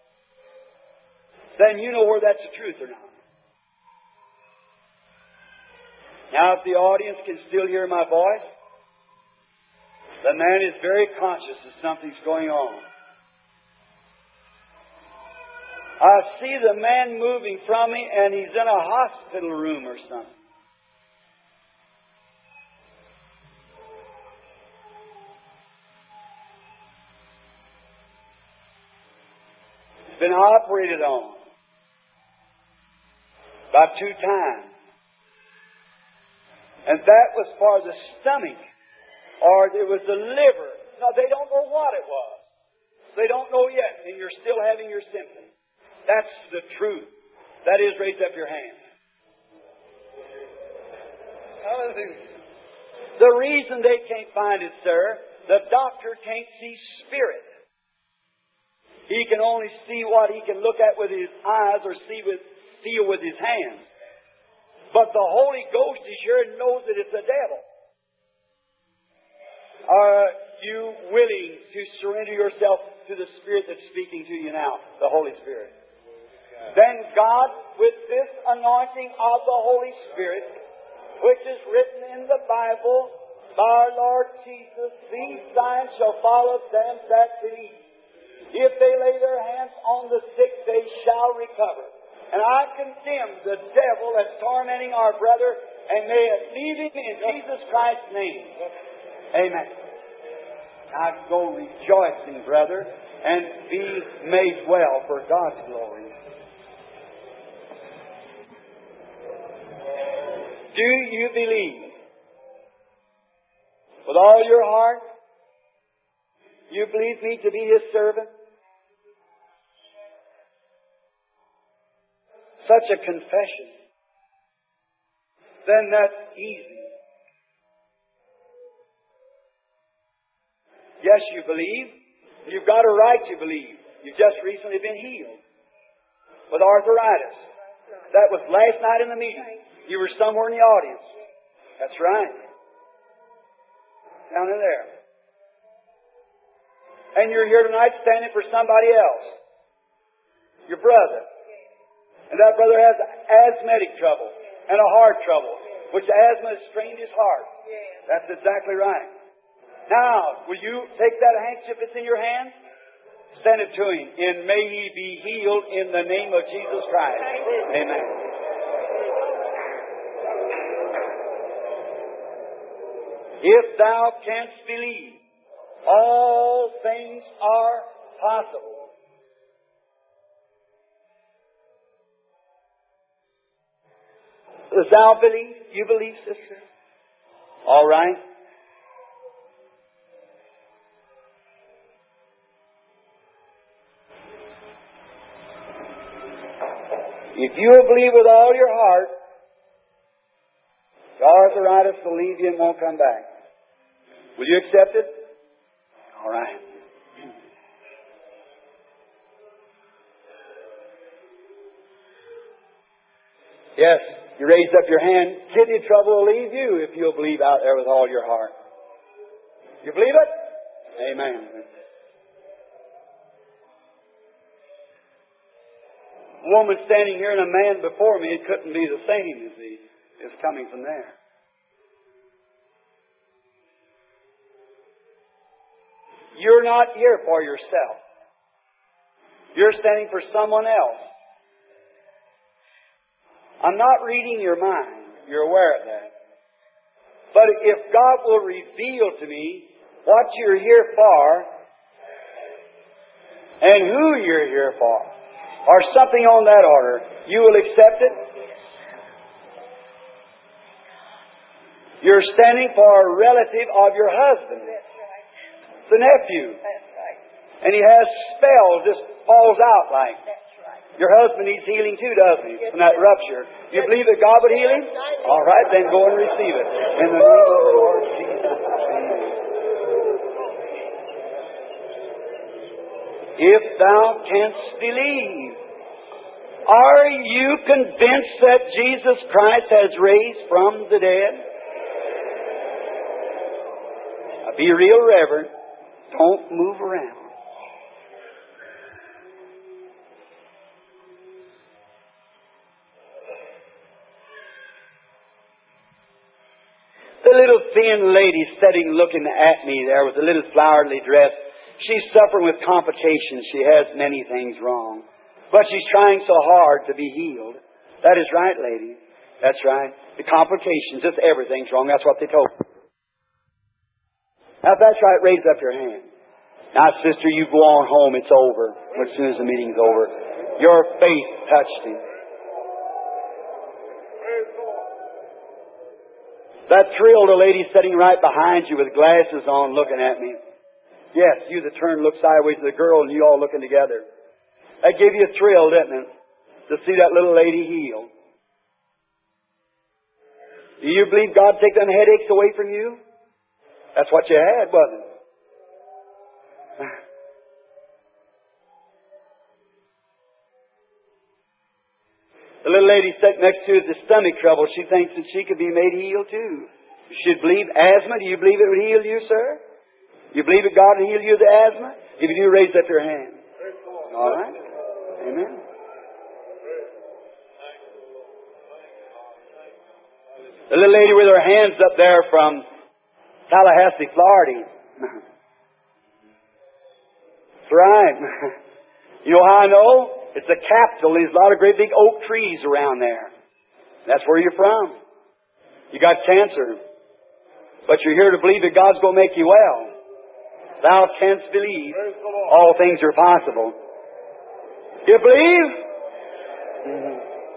[SPEAKER 1] Then you know whether that's the truth or not. Now, if the audience can still hear my voice, the man is very conscious that something's going on. I see the man moving from me, and he's in a hospital room or something. He's been operated on about 2 times. And that was for the stomach, or it was the liver. Now, they don't know what it was. They don't know yet, and you're still having your symptoms. That's the truth. That is, raise up your hand. The reason they can't find it, sir, the doctor can't see spirit. He can only see what he can look at with his eyes or feel with his hands. But the Holy Ghost is here and knows that it's the devil. Are you willing to surrender yourself to the Spirit that's speaking to you now, the Holy Spirit? Then God, with this anointing of the Holy Spirit, which is written in the Bible by our Lord Jesus, these signs shall follow them that believe. If they lay their hands on the sick, they shall recover. And I condemn the devil that's tormenting our brother, and may it leave him in Jesus Christ's name. Amen. Now go rejoicing, brother, and be made well for God's glory. Do you believe with all your heart? You believe me to be His servant? Such a confession. Then that's easy. Yes, you believe. You've got a right to believe. You've just recently been healed with arthritis. That was last night in the meeting. You were somewhere in the audience. That's right. Down in there. And you're here tonight standing for somebody else. Your brother. And that brother has asthmatic trouble and a heart trouble, which asthma has strained his heart. That's exactly right. Now, will you take that handkerchief that's in your hand? Send it to him. And may he be healed in the name of Jesus Christ. Amen. If thou canst believe, all things are possible. Does thou believe? You believe, sister? All right. If you believe with all your heart, the arthritis will leave you and won't come back. Will you accept it? All right. Yes, you raised up your hand. Kidney trouble will leave you if you'll believe out there with all your heart. You believe it? Amen. A woman standing here and a man before me, it couldn't be the same as is coming from there. You're not here for yourself. You're standing for someone else. I'm not reading your mind. You're aware of that. But if God will reveal to me what you're here for and who you're here for, or something on that order, you will accept it? You're standing for a relative of your husband. It's a nephew. And he has spells, just falls out like. Your husband needs healing too, doesn't he? From that rupture. You believe that God would heal him? All right, then go and receive it. In the name of the Lord Jesus. If thou canst believe, are you convinced that Jesus Christ has raised from the dead? Now be real reverent. Don't move around. The little thin lady sitting looking at me there with a little flowery dress, she's suffering with complications. She has many things wrong. But she's trying so hard to be healed. That is right, lady. That's right. The complications, just everything's wrong. That's what they told me. Now, if that's right, raise up your hand. Now, sister, you go on home. It's over. As soon as the meeting's over. Your faith touched him. That thrilled a lady sitting right behind you with glasses on looking at me. Yes, you that turned looked sideways to the girl and you all looking together. That gave you a thrill, didn't it? To see that little lady healed. Do you believe God take them headaches away from you? That's what you had, wasn't it? The little lady sitting next to her with the stomach trouble, she thinks that she could be made healed too. You should believe asthma. Do you believe it would heal you, sir? You believe that God will heal you of the asthma? If you do, raise up your hand. All right. Amen. The little lady with her hands up there from Tallahassee, Florida. That's right. You know how I know? It's a capital. There's a lot of great big oak trees around there. That's where you're from. You got cancer. But you're here to believe that God's going to make you well. Thou canst believe. All things are possible. You believe? Mm-hmm.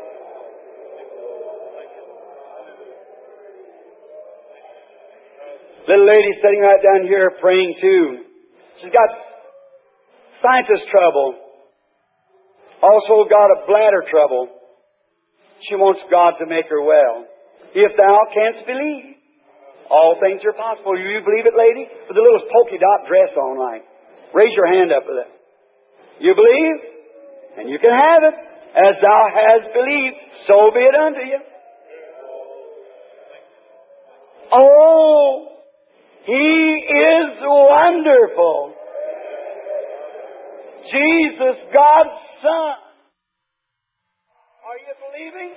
[SPEAKER 1] Little lady sitting right down here praying too. She's got sinus trouble. Also got a bladder trouble. She wants God to make her well. If thou canst believe, all things are possible. You believe it, lady? With a little polka dot dress on, like. Raise your hand up with it. You believe? And you can have it. As thou hast believed, so be it unto you. Oh, He is wonderful. Jesus, God's Son. Are you believing?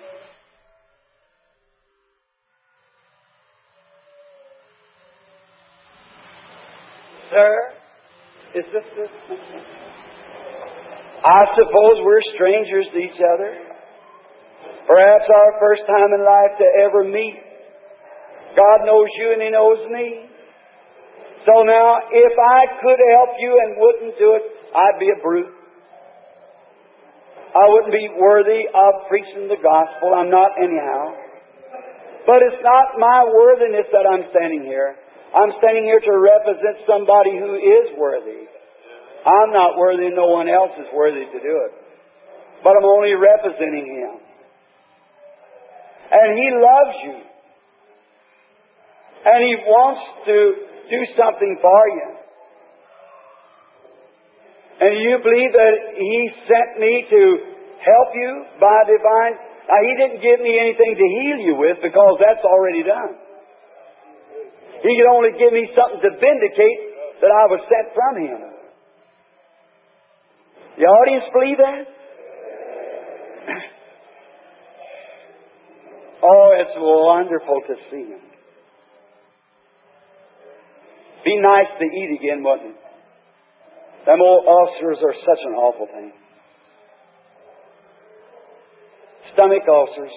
[SPEAKER 1] Sir, is this? I suppose we're strangers to each other. Perhaps our first time in life to ever meet. God knows you and He knows me. So now, if I could help you and wouldn't do it, I'd be a brute. I wouldn't be worthy of preaching the gospel. I'm not anyhow. But it's not my worthiness that I'm standing here. I'm standing here to represent somebody who is worthy. I'm not worthy and no one else is worthy to do it. But I'm only representing Him. And He loves you. And He wants to do something for you. And do you believe that He sent me to help you by divine? Now, He didn't give me anything to heal you with because that's already done. He could only give me something to vindicate that I was sent from Him. The audience believe that? Oh, it's wonderful to see Him. Be nice to eat again, wouldn't it? Them old ulcers are such an awful thing. Stomach ulcers.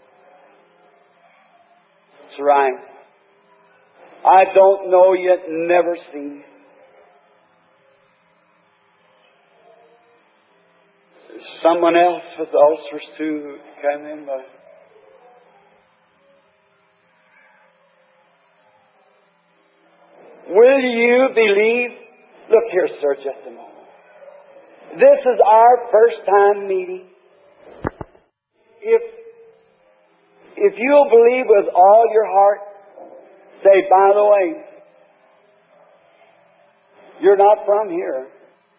[SPEAKER 1] That's right. I don't know yet, never seen. Someone else with ulcers too who came in by. Will you believe? Look here, sir, just a moment. This is our first time meeting. If you'll believe with all your heart, say, by the way, you're not from here.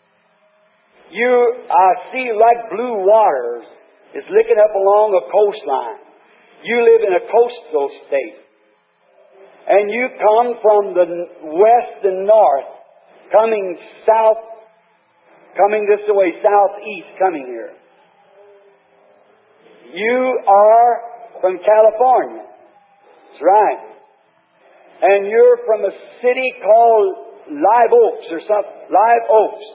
[SPEAKER 1] I see like blue waters is licking up along a coastline. You live in a coastal state. And you come from the west and north, coming south, coming this way, southeast, coming here. You are from California. That's right. And you're from a city called Live Oaks or something. Live Oaks.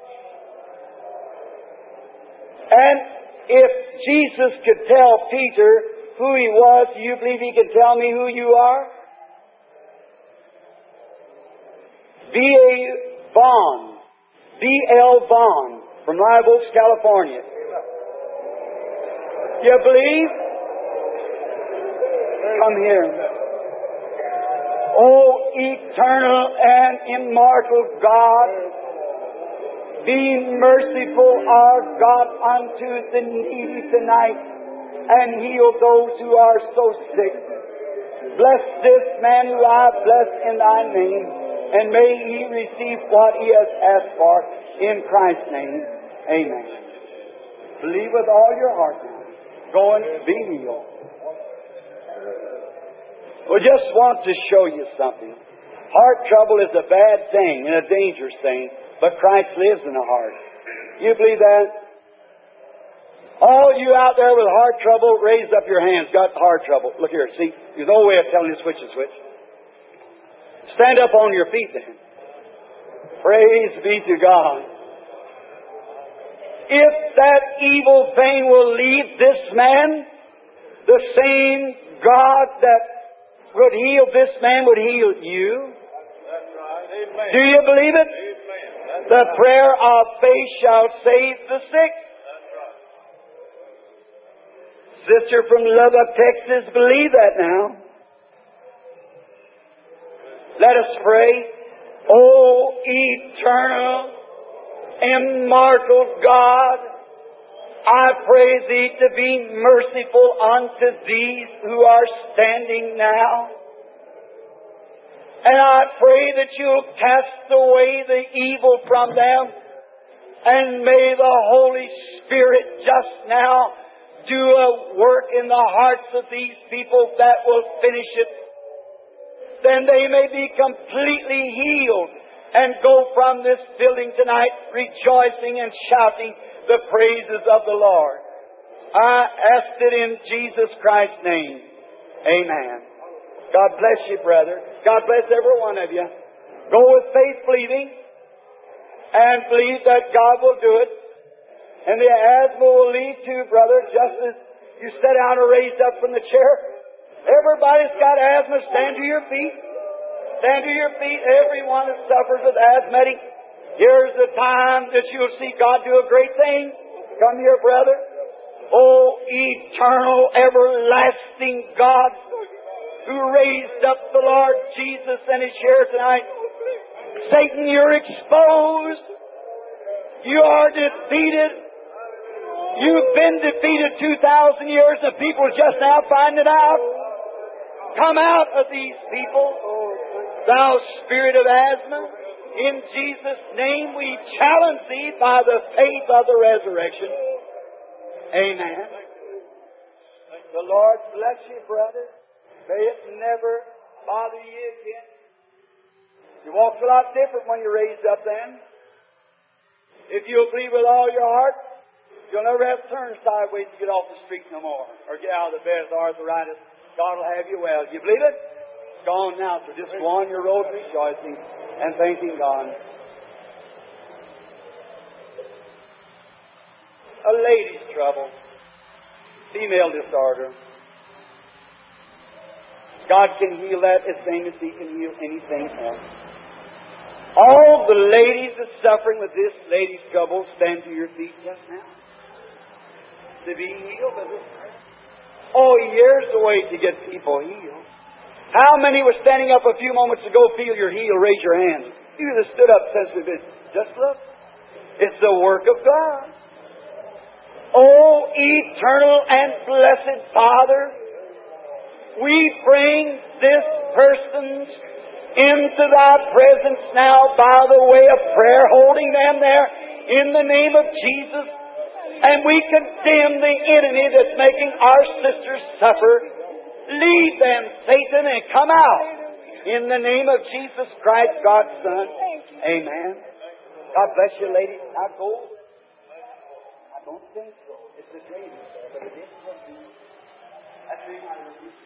[SPEAKER 1] And if Jesus could tell Peter who He was, do you believe He can tell me who you are? B.A. Vaughn. B.L. Vaughn from Live Oaks, California. You believe? Come here. O eternal and immortal God, be merciful, our God, unto the needy tonight, and heal those who are so sick. Bless this man who I bless in Thy name, and may he receive what he has asked for in Christ's name. Amen. Believe with all your heart now. Go and be healed. We just want to show you something. Heart trouble is a bad thing and a dangerous thing, but Christ lives in the heart. You believe that? All you out there with heart trouble, raise up your hands. Got heart trouble. Look here, see? There's no way of telling you switch and switch. Stand up on your feet then. Praise be to God. If that evil thing will leave this man, the same God that would heal this man would heal you.
[SPEAKER 2] That's right. Amen.
[SPEAKER 1] Do you believe it?
[SPEAKER 2] Amen.
[SPEAKER 1] The prayer of faith shall save the sick.
[SPEAKER 2] That's right.
[SPEAKER 1] Sister from Lubbock, Texas, believe that now. Let us pray. O eternal, immortal God, I pray Thee to be merciful unto these who are standing now. And I pray that You'll cast away the evil from them, and may the Holy Spirit just now do a work in the hearts of these people that will finish it. Then they may be completely healed and go from this building tonight rejoicing and shouting the praises of the Lord. I asked it in Jesus Christ's name. Amen. God bless you, brother. God bless every one of you. Go with faith believing and believe that God will do it. And the asthma will leave too, brother, just as you sat down or raised up from the chair. Everybody's got asthma. Stand to your feet. Stand to your feet. Everyone that suffers with asthmatic. Here's the time that you'll see God do a great thing. Come here, brother. Oh, eternal, everlasting God, who raised up the Lord Jesus and is here tonight. Satan, you're exposed. You are defeated. You've been defeated 2,000 years and people just now find it out. Come out of these people, thou spirit of asthma. In Jesus' name we challenge thee by the faith of the resurrection. Amen. The Lord bless you, brother. May it never bother you again. You walk a lot different when you're raised up then. If you'll believe with all your heart, you'll never have to turn sideways to get off the street no more, or get out of the bed with arthritis. God will have you well. You believe it? It's gone now, so just go on your road rejoicing and thanking God. A lady's trouble. Female disorder. God can heal that as same as He can heal anything else. All the ladies that's suffering with this lady's trouble, stand to your feet just now. To be healed of this. Oh, years away to get people healed. How many were standing up a few moments ago, feel you're healed? Raise your hands. You that stood up says to this, just look. It's the work of God. Oh, eternal and blessed Father, we bring this person's into Thy presence now by the way of prayer, holding them there in the name of Jesus. And we condemn the enemy that's making our sisters suffer. Leave them, Satan, and come out. In the name of Jesus Christ, God's Son. Amen. God bless you, ladies. Now go. I don't think so. It's a dream, but it is a dream. That's the reason I refuse.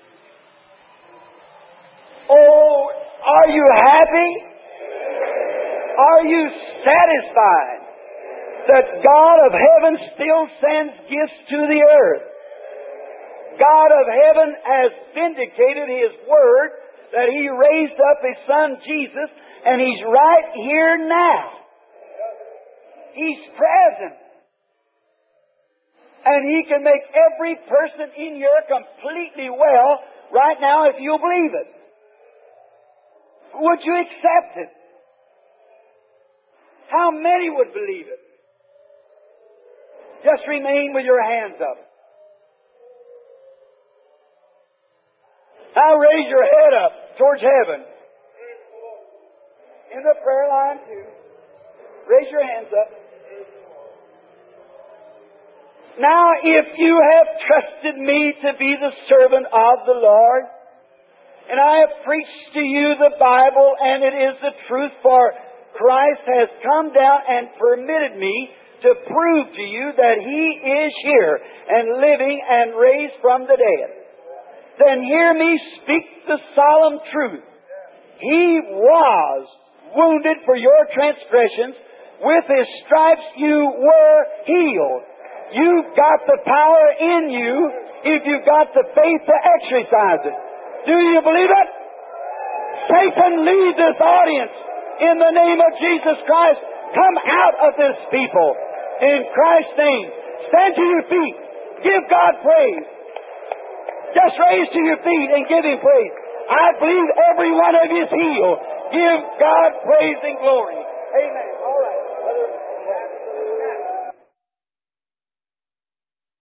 [SPEAKER 1] Oh, are you happy? Are you satisfied that God of heaven still sends gifts to the earth? God of heaven has vindicated His Word that He raised up His Son Jesus, and He's right here now. He's present. And He can make every person in here completely well right now if you'll believe it. Would you accept it? How many would believe it? Just remain with your hands up. Now raise your head up towards heaven. In the prayer line too. Raise your hands up. Now if you have trusted me to be the servant of the Lord, and I have preached to you the Bible, and it is the truth, for Christ has come down and permitted me to prove to you that He is here and living and raised from the dead. Then hear me speak the solemn truth. He was wounded for your transgressions. With His stripes you were healed. You've got the power in you if you've got the faith to exercise it. Do you believe it? Satan, leave this audience in the name of Jesus Christ. Come out of this people in Christ's name. Stand to your feet. Give God praise. Just raise to your feet and give Him praise. I believe every one of you is healed. Give God praise and glory.